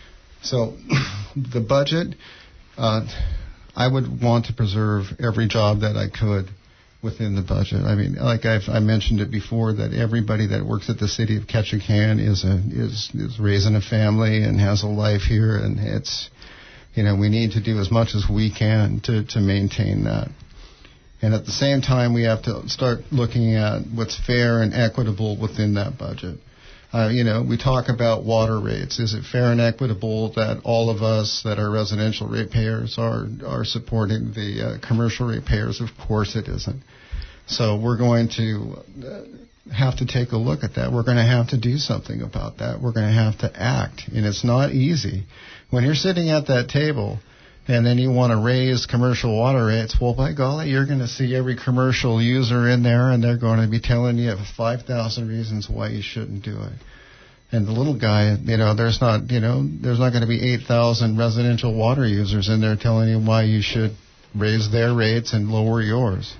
So the budget, uh, I would want to preserve every job that I could within the budget. I mean, like I've, I mentioned it before, that everybody that works at the city of Ketchikan is a, is is raising a family and has a life here, and it's, you know, we need to do as much as we can to, to maintain that. And at the same time, we have to start looking at what's fair and equitable within that budget. Uh, you know, we talk about water rates. Is it fair and equitable that all of us that are residential ratepayers are are supporting the uh, commercial ratepayers? Of course it isn't. So we're going to uh, have to take a look at that. We're going to have to do something about that. We're going to have to act. And it's not easy. When you're sitting at that table and then you want to raise commercial water rates, well, by golly, you're going to see every commercial user in there, and they're going to be telling you five thousand reasons why you shouldn't do it. And the little guy, you know, there's not, you know, there's not going to be eight thousand residential water users in there telling you why you should raise their rates and lower yours.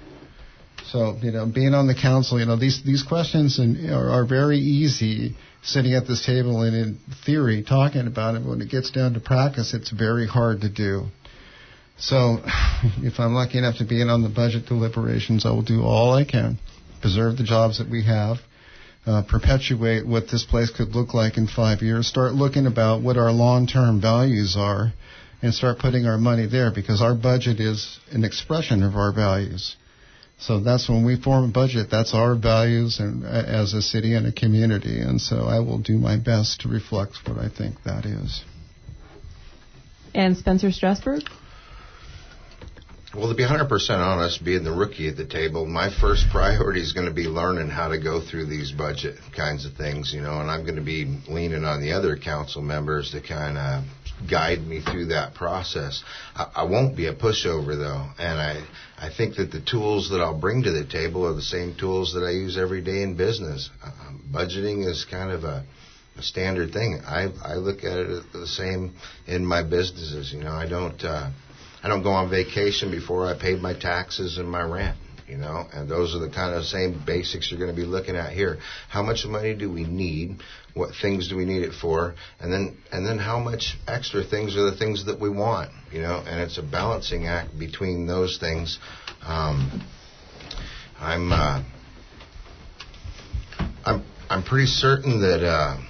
So, you know, being on the council, you know, these these questions and, are, are very easy sitting at this table and in theory talking about it. When it gets down to practice, it's very hard to do. So if I'm lucky enough to be in on the budget deliberations, I will do all I can, preserve the jobs that we have, uh, perpetuate what this place could look like in five years, start looking about what our long-term values are, and start putting our money there, because our budget is an expression of our values. So that's when we form a budget, that's our values and uh, as a city and a community. And so I will do my best to reflect what I think that is. And Spencer Strasburg? Well, to be one hundred percent honest, being the rookie at the table, my first priority is going to be learning how to go through these budget kinds of things, you know, and I'm going to be leaning on the other council members to kind of guide me through that process. I, I won't be a pushover, though, and I, I think that the tools that I'll bring to the table are the same tools that I use every day in business. Um, budgeting is kind of a, a standard thing. I, I look at it the same in my businesses. You know, I don't... Uh, I don't go on vacation before I paid my taxes and my rent. you know, and those are the kind of same basics you're going to be looking at here. How much money do we need? What things do we need it for? And then and then how much extra things are the things that we want, you know, and it's a balancing act between those things. Um, I'm uh, I'm I'm pretty certain that uh,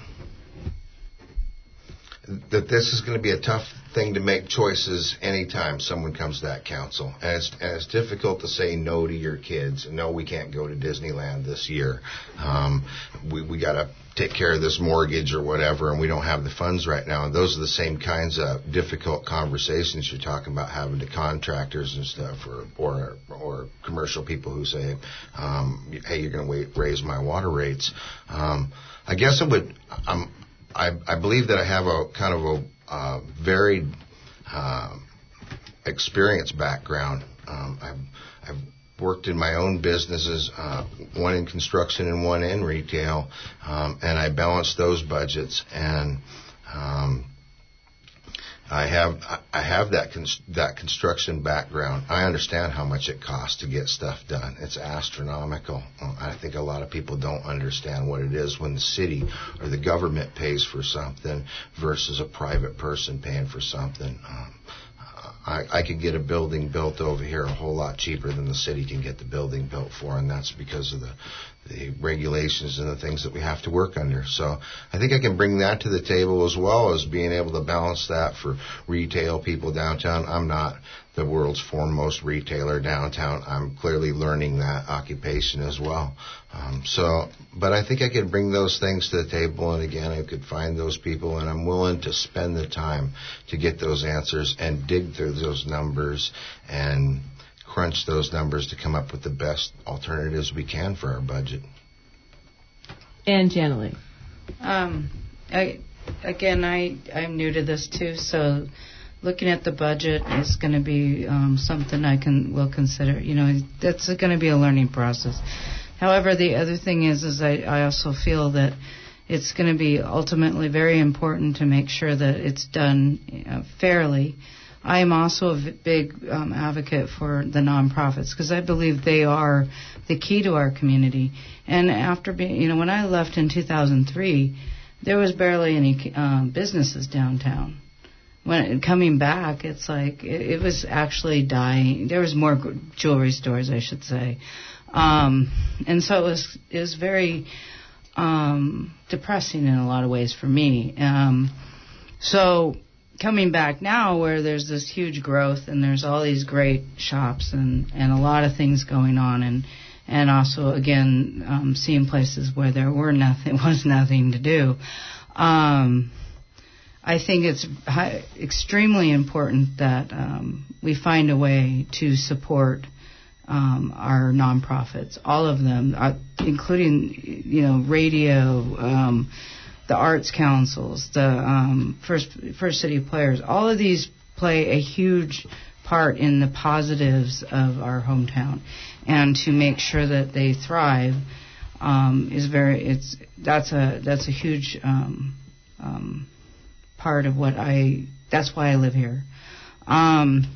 that this is going to be a tough thing to make choices anytime someone comes to that council. And it's, and it's difficult to say no to your kids. No, we can't go to Disneyland this year. Um, we we got to take care of this mortgage or whatever, and we don't have the funds right now. And those are the same kinds of difficult conversations you're talking about having to contractors and stuff, or or, or commercial people who say, um, hey, you're going to raise my water rates. Um, I guess I would... I'm, I, I believe that I have a kind of a uh, varied uh, experience background. Um, I've, I've worked in my own businesses, uh, one in construction and one in retail, um, and I balance those budgets. And um, I have I have that cons- that construction background. I understand how much it costs to get stuff done. It's astronomical. I think a lot of people don't understand what it is when the city or the government pays for something versus a private person paying for something. Um, I, I could get a building built over here a whole lot cheaper than the city can get the building built for, and that's because of the the regulations and the things that we have to work under. So I think I can bring that to the table, as well as being able to balance that for retail people downtown. I'm not the world's foremost retailer downtown. I'm clearly learning that occupation as well. Um, so, but I think I could bring those things to the table, and again, I could find those people, and I'm willing to spend the time to get those answers and dig through those numbers and crunch those numbers to come up with the best alternatives we can for our budget. And Janilee. Um, I, again, I, I'm new to this too, so looking at the budget is going to be um, something I can will consider. You know, that's going to be a learning process. However, the other thing is, is I, I also feel that it's going to be ultimately very important to make sure that it's done uh, fairly. I am also a big um, advocate for the nonprofits, because I believe they are the key to our community. And after being, you know, when I left in two thousand three, there was barely any um, businesses downtown. When coming back, it's like it, it was actually dying. There was more jewelry stores, I should say, um, and so it was it was very um, depressing in a lot of ways for me. Um, so. Coming back now, where there's this huge growth and there's all these great shops and, and a lot of things going on, and and also again um, seeing places where there were nothing was nothing to do. Um, I think it's high, extremely important that um, we find a way to support um, our nonprofits, all of them, uh, including you know radio. Um, the arts councils, the um, First First City Players, all of these play a huge part in the positives of our hometown, and to make sure that they thrive um, is very. It's that's a that's a huge um, um, part of what I. That's why I live here. Um,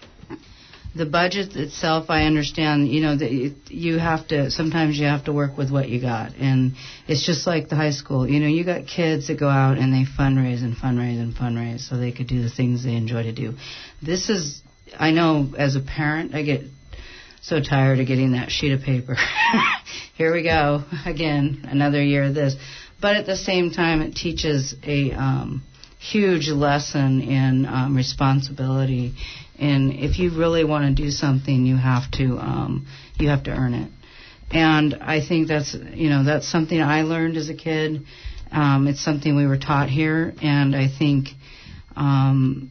The budget itself, I understand, you know, that you have to, sometimes you have to work with what you got. And it's just like the high school. You know, you got kids that go out and they fundraise and fundraise and fundraise so they could do the things they enjoy to do. This is, I know as a parent, I get so tired of getting that sheet of paper. Here we go, again, another year of this. But at the same time, it teaches a um, huge lesson in um, responsibility. And if you really want to do something, you have to um, you have to earn it. And I think that's you know that's something I learned as a kid. Um, it's something we were taught here, and I think um,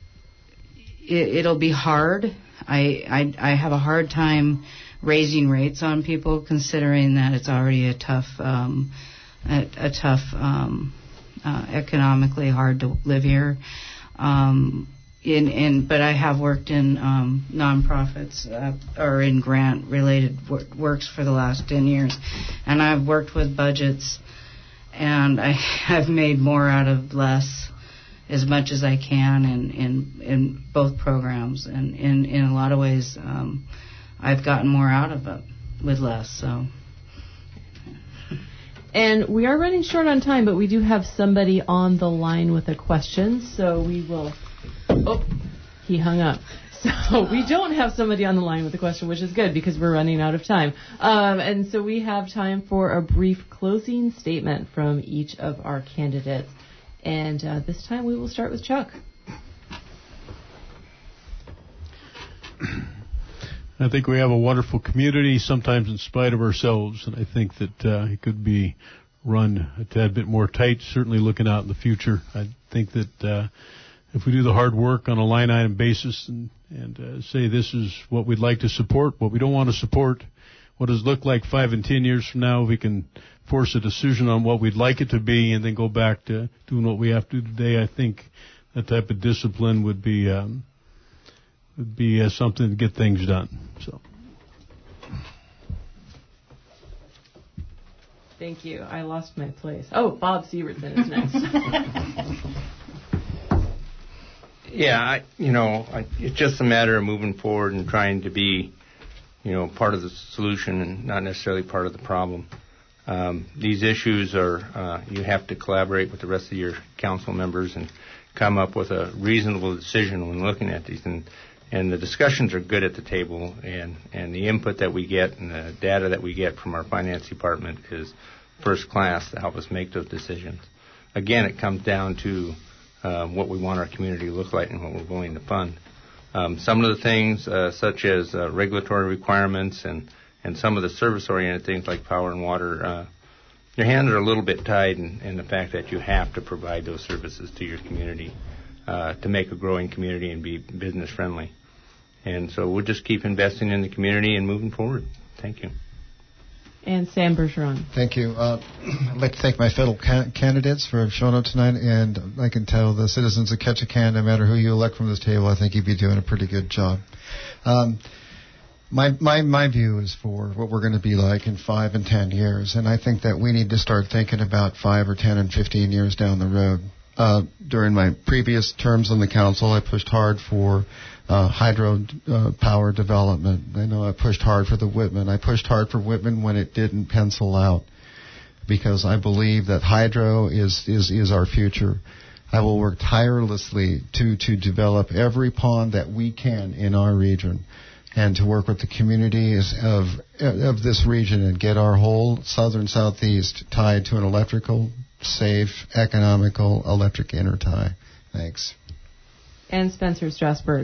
it, it'll be hard. I, I I have a hard time raising rates on people, considering that it's already a tough um, a, a tough um, uh, economically hard to live here. Um, In, in, but I have worked in um, nonprofits uh, or in grant-related wor- works for the last ten years, and I've worked with budgets, and I have made more out of less, as much as I can, in in, in both programs. And in, in a lot of ways, um, I've gotten more out of it with less. So. And we are running short on time, but we do have somebody on the line with a question, so we will... Oh, he hung up. So we don't have somebody on the line with a question, which is good because we're running out of time. Um, and so we have time for a brief closing statement from each of our candidates. And uh, this time we will start with Chuck. I think we have a wonderful community, sometimes in spite of ourselves, and I think that uh, it could be run a tad bit more tight, certainly looking out in the future. I think that uh, if we do the hard work on a line-item basis and, and uh, say this is what we'd like to support, what we don't want to support, what does it look like five and ten years from now, we can force a decision on what we'd like it to be and then go back to doing what we have to do today. I think that type of discipline would be... Um, would be uh, something to get things done. So, thank you. I lost my place. Oh, Bob Sievertson is next. Yeah, I, you know, I, it's just a matter of moving forward and trying to be, you know, part of the solution and not necessarily part of the problem. Um, these issues are, uh, you have to collaborate with the rest of your council members and come up with a reasonable decision when looking at these. And And the discussions are good at the table, and, and the input that we get and the data that we get from our finance department is first class to help us make those decisions. Again, it comes down to uh, what we want our community to look like and what we're willing to fund. Um, some of the things, uh, such as uh, regulatory requirements and, and some of the service-oriented things like power and water, uh, your hands are a little bit tied in, in the fact that you have to provide those services to your community uh, to make a growing community and be business-friendly. And so we'll just keep investing in the community and moving forward. Thank you. And Sam Bergeron. Thank you. Uh, I'd like to thank my fellow ca- candidates for showing up tonight, and I can tell the citizens of Ketchikan, no matter who you elect from this table, I think you'd be doing a pretty good job. Um, my, my, my view is for what we're going to be like in five and ten years, and I think that we need to start thinking about five or ten and fifteen years down the road. Uh, during my previous terms on the council, I pushed hard for uh, hydro uh, power development. I know I pushed hard for the Whitman. I pushed hard for Whitman when it didn't pencil out, because I believe that hydro is, is, is our future. I will work tirelessly to, to develop every pond that we can in our region, and to work with the communities of of this region and get our whole southern southeast tied to an electrical, safe, economical electric intertie. Thanks. And Spencer Strasburg.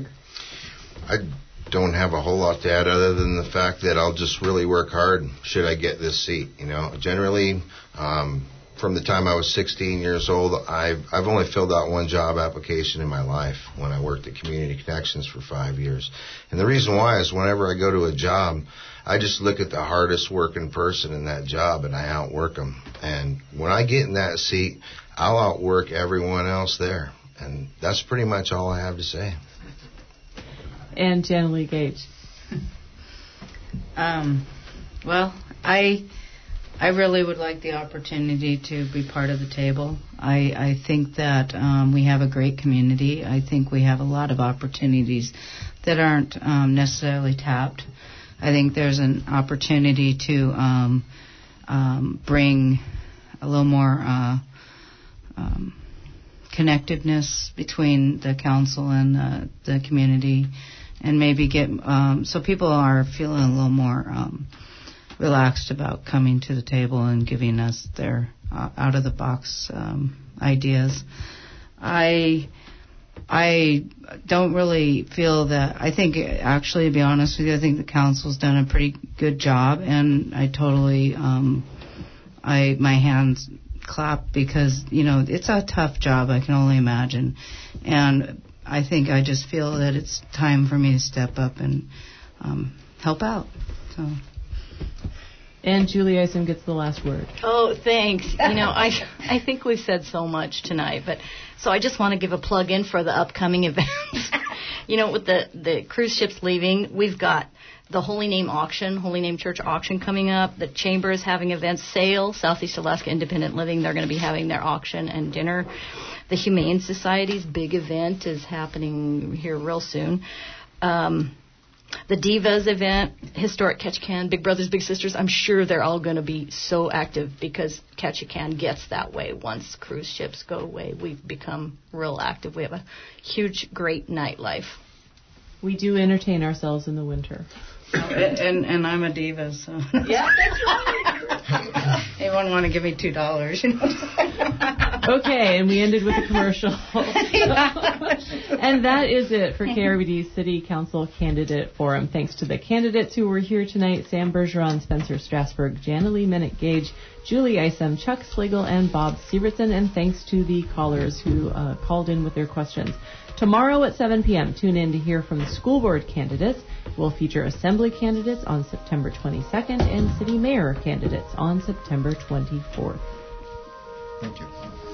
I don't have a whole lot to add other than the fact that I'll just really work hard should I get this seat. You know, generally, um, from the time I was sixteen years old, I've, I've only filled out one job application in my life when I worked at Community Connections for five years. And the reason why is whenever I go to a job, I just look at the hardest working person in that job and I outwork them. And when I get in that seat, I'll outwork everyone else there. And that's pretty much all I have to say. And Jan Lee Gage. Um, well, I I really would like the opportunity to be part of the table. I, I think that um, we have a great community. I think we have a lot of opportunities that aren't um, necessarily tapped. I think there's an opportunity to um, um, bring a little more uh, um, connectiveness between the council and uh, the community, and maybe get um, so people are feeling a little more um, relaxed about coming to the table and giving us their uh, out-of-the-box um, ideas. I I don't really feel that. I think, actually, to be honest with you, I think the council's done a pretty good job, and I totally, um, I my hands clap because, you know, it's a tough job, I can only imagine. And I think I just feel that it's time for me to step up and um, help out. So. And Julie Isom gets the last word. Oh, thanks. You know, I I think we've said so much tonight, but so I just want to give a plug in for the upcoming events. You know, with the, the cruise ships leaving, we've got the Holy Name Auction, Holy Name Church Auction coming up. The Chamber is having events. Sail, Southeast Alaska Independent Living, they're going to be having their auction and dinner. The Humane Society's big event is happening here real soon. Um the Divas event, Historic Ketchikan, Big Brothers Big Sisters, I'm sure they're all going to be so active because Ketchikan gets that way. Once cruise ships go away, we've become real active. We have a huge, great nightlife. We do entertain ourselves in the winter. Oh, and, and and I'm a diva, so yeah, that's right. Anyone want to give me two dollars? You know. Okay, and we ended with a commercial. And that is it for K R B D's City Council Candidate Forum. Thanks to the candidates who were here tonight: Sam Bergeron, Spencer Strasburg, Janalee Minnick-Gage, Julie Isom, Chuck Schlegel, and Bob Sievertson. And thanks to the callers who uh, called in with their questions. Tomorrow at seven p.m., tune in to hear from the school board candidates. We'll feature assembly candidates on September twenty-second and city mayor candidates on September twenty-fourth. Thank you.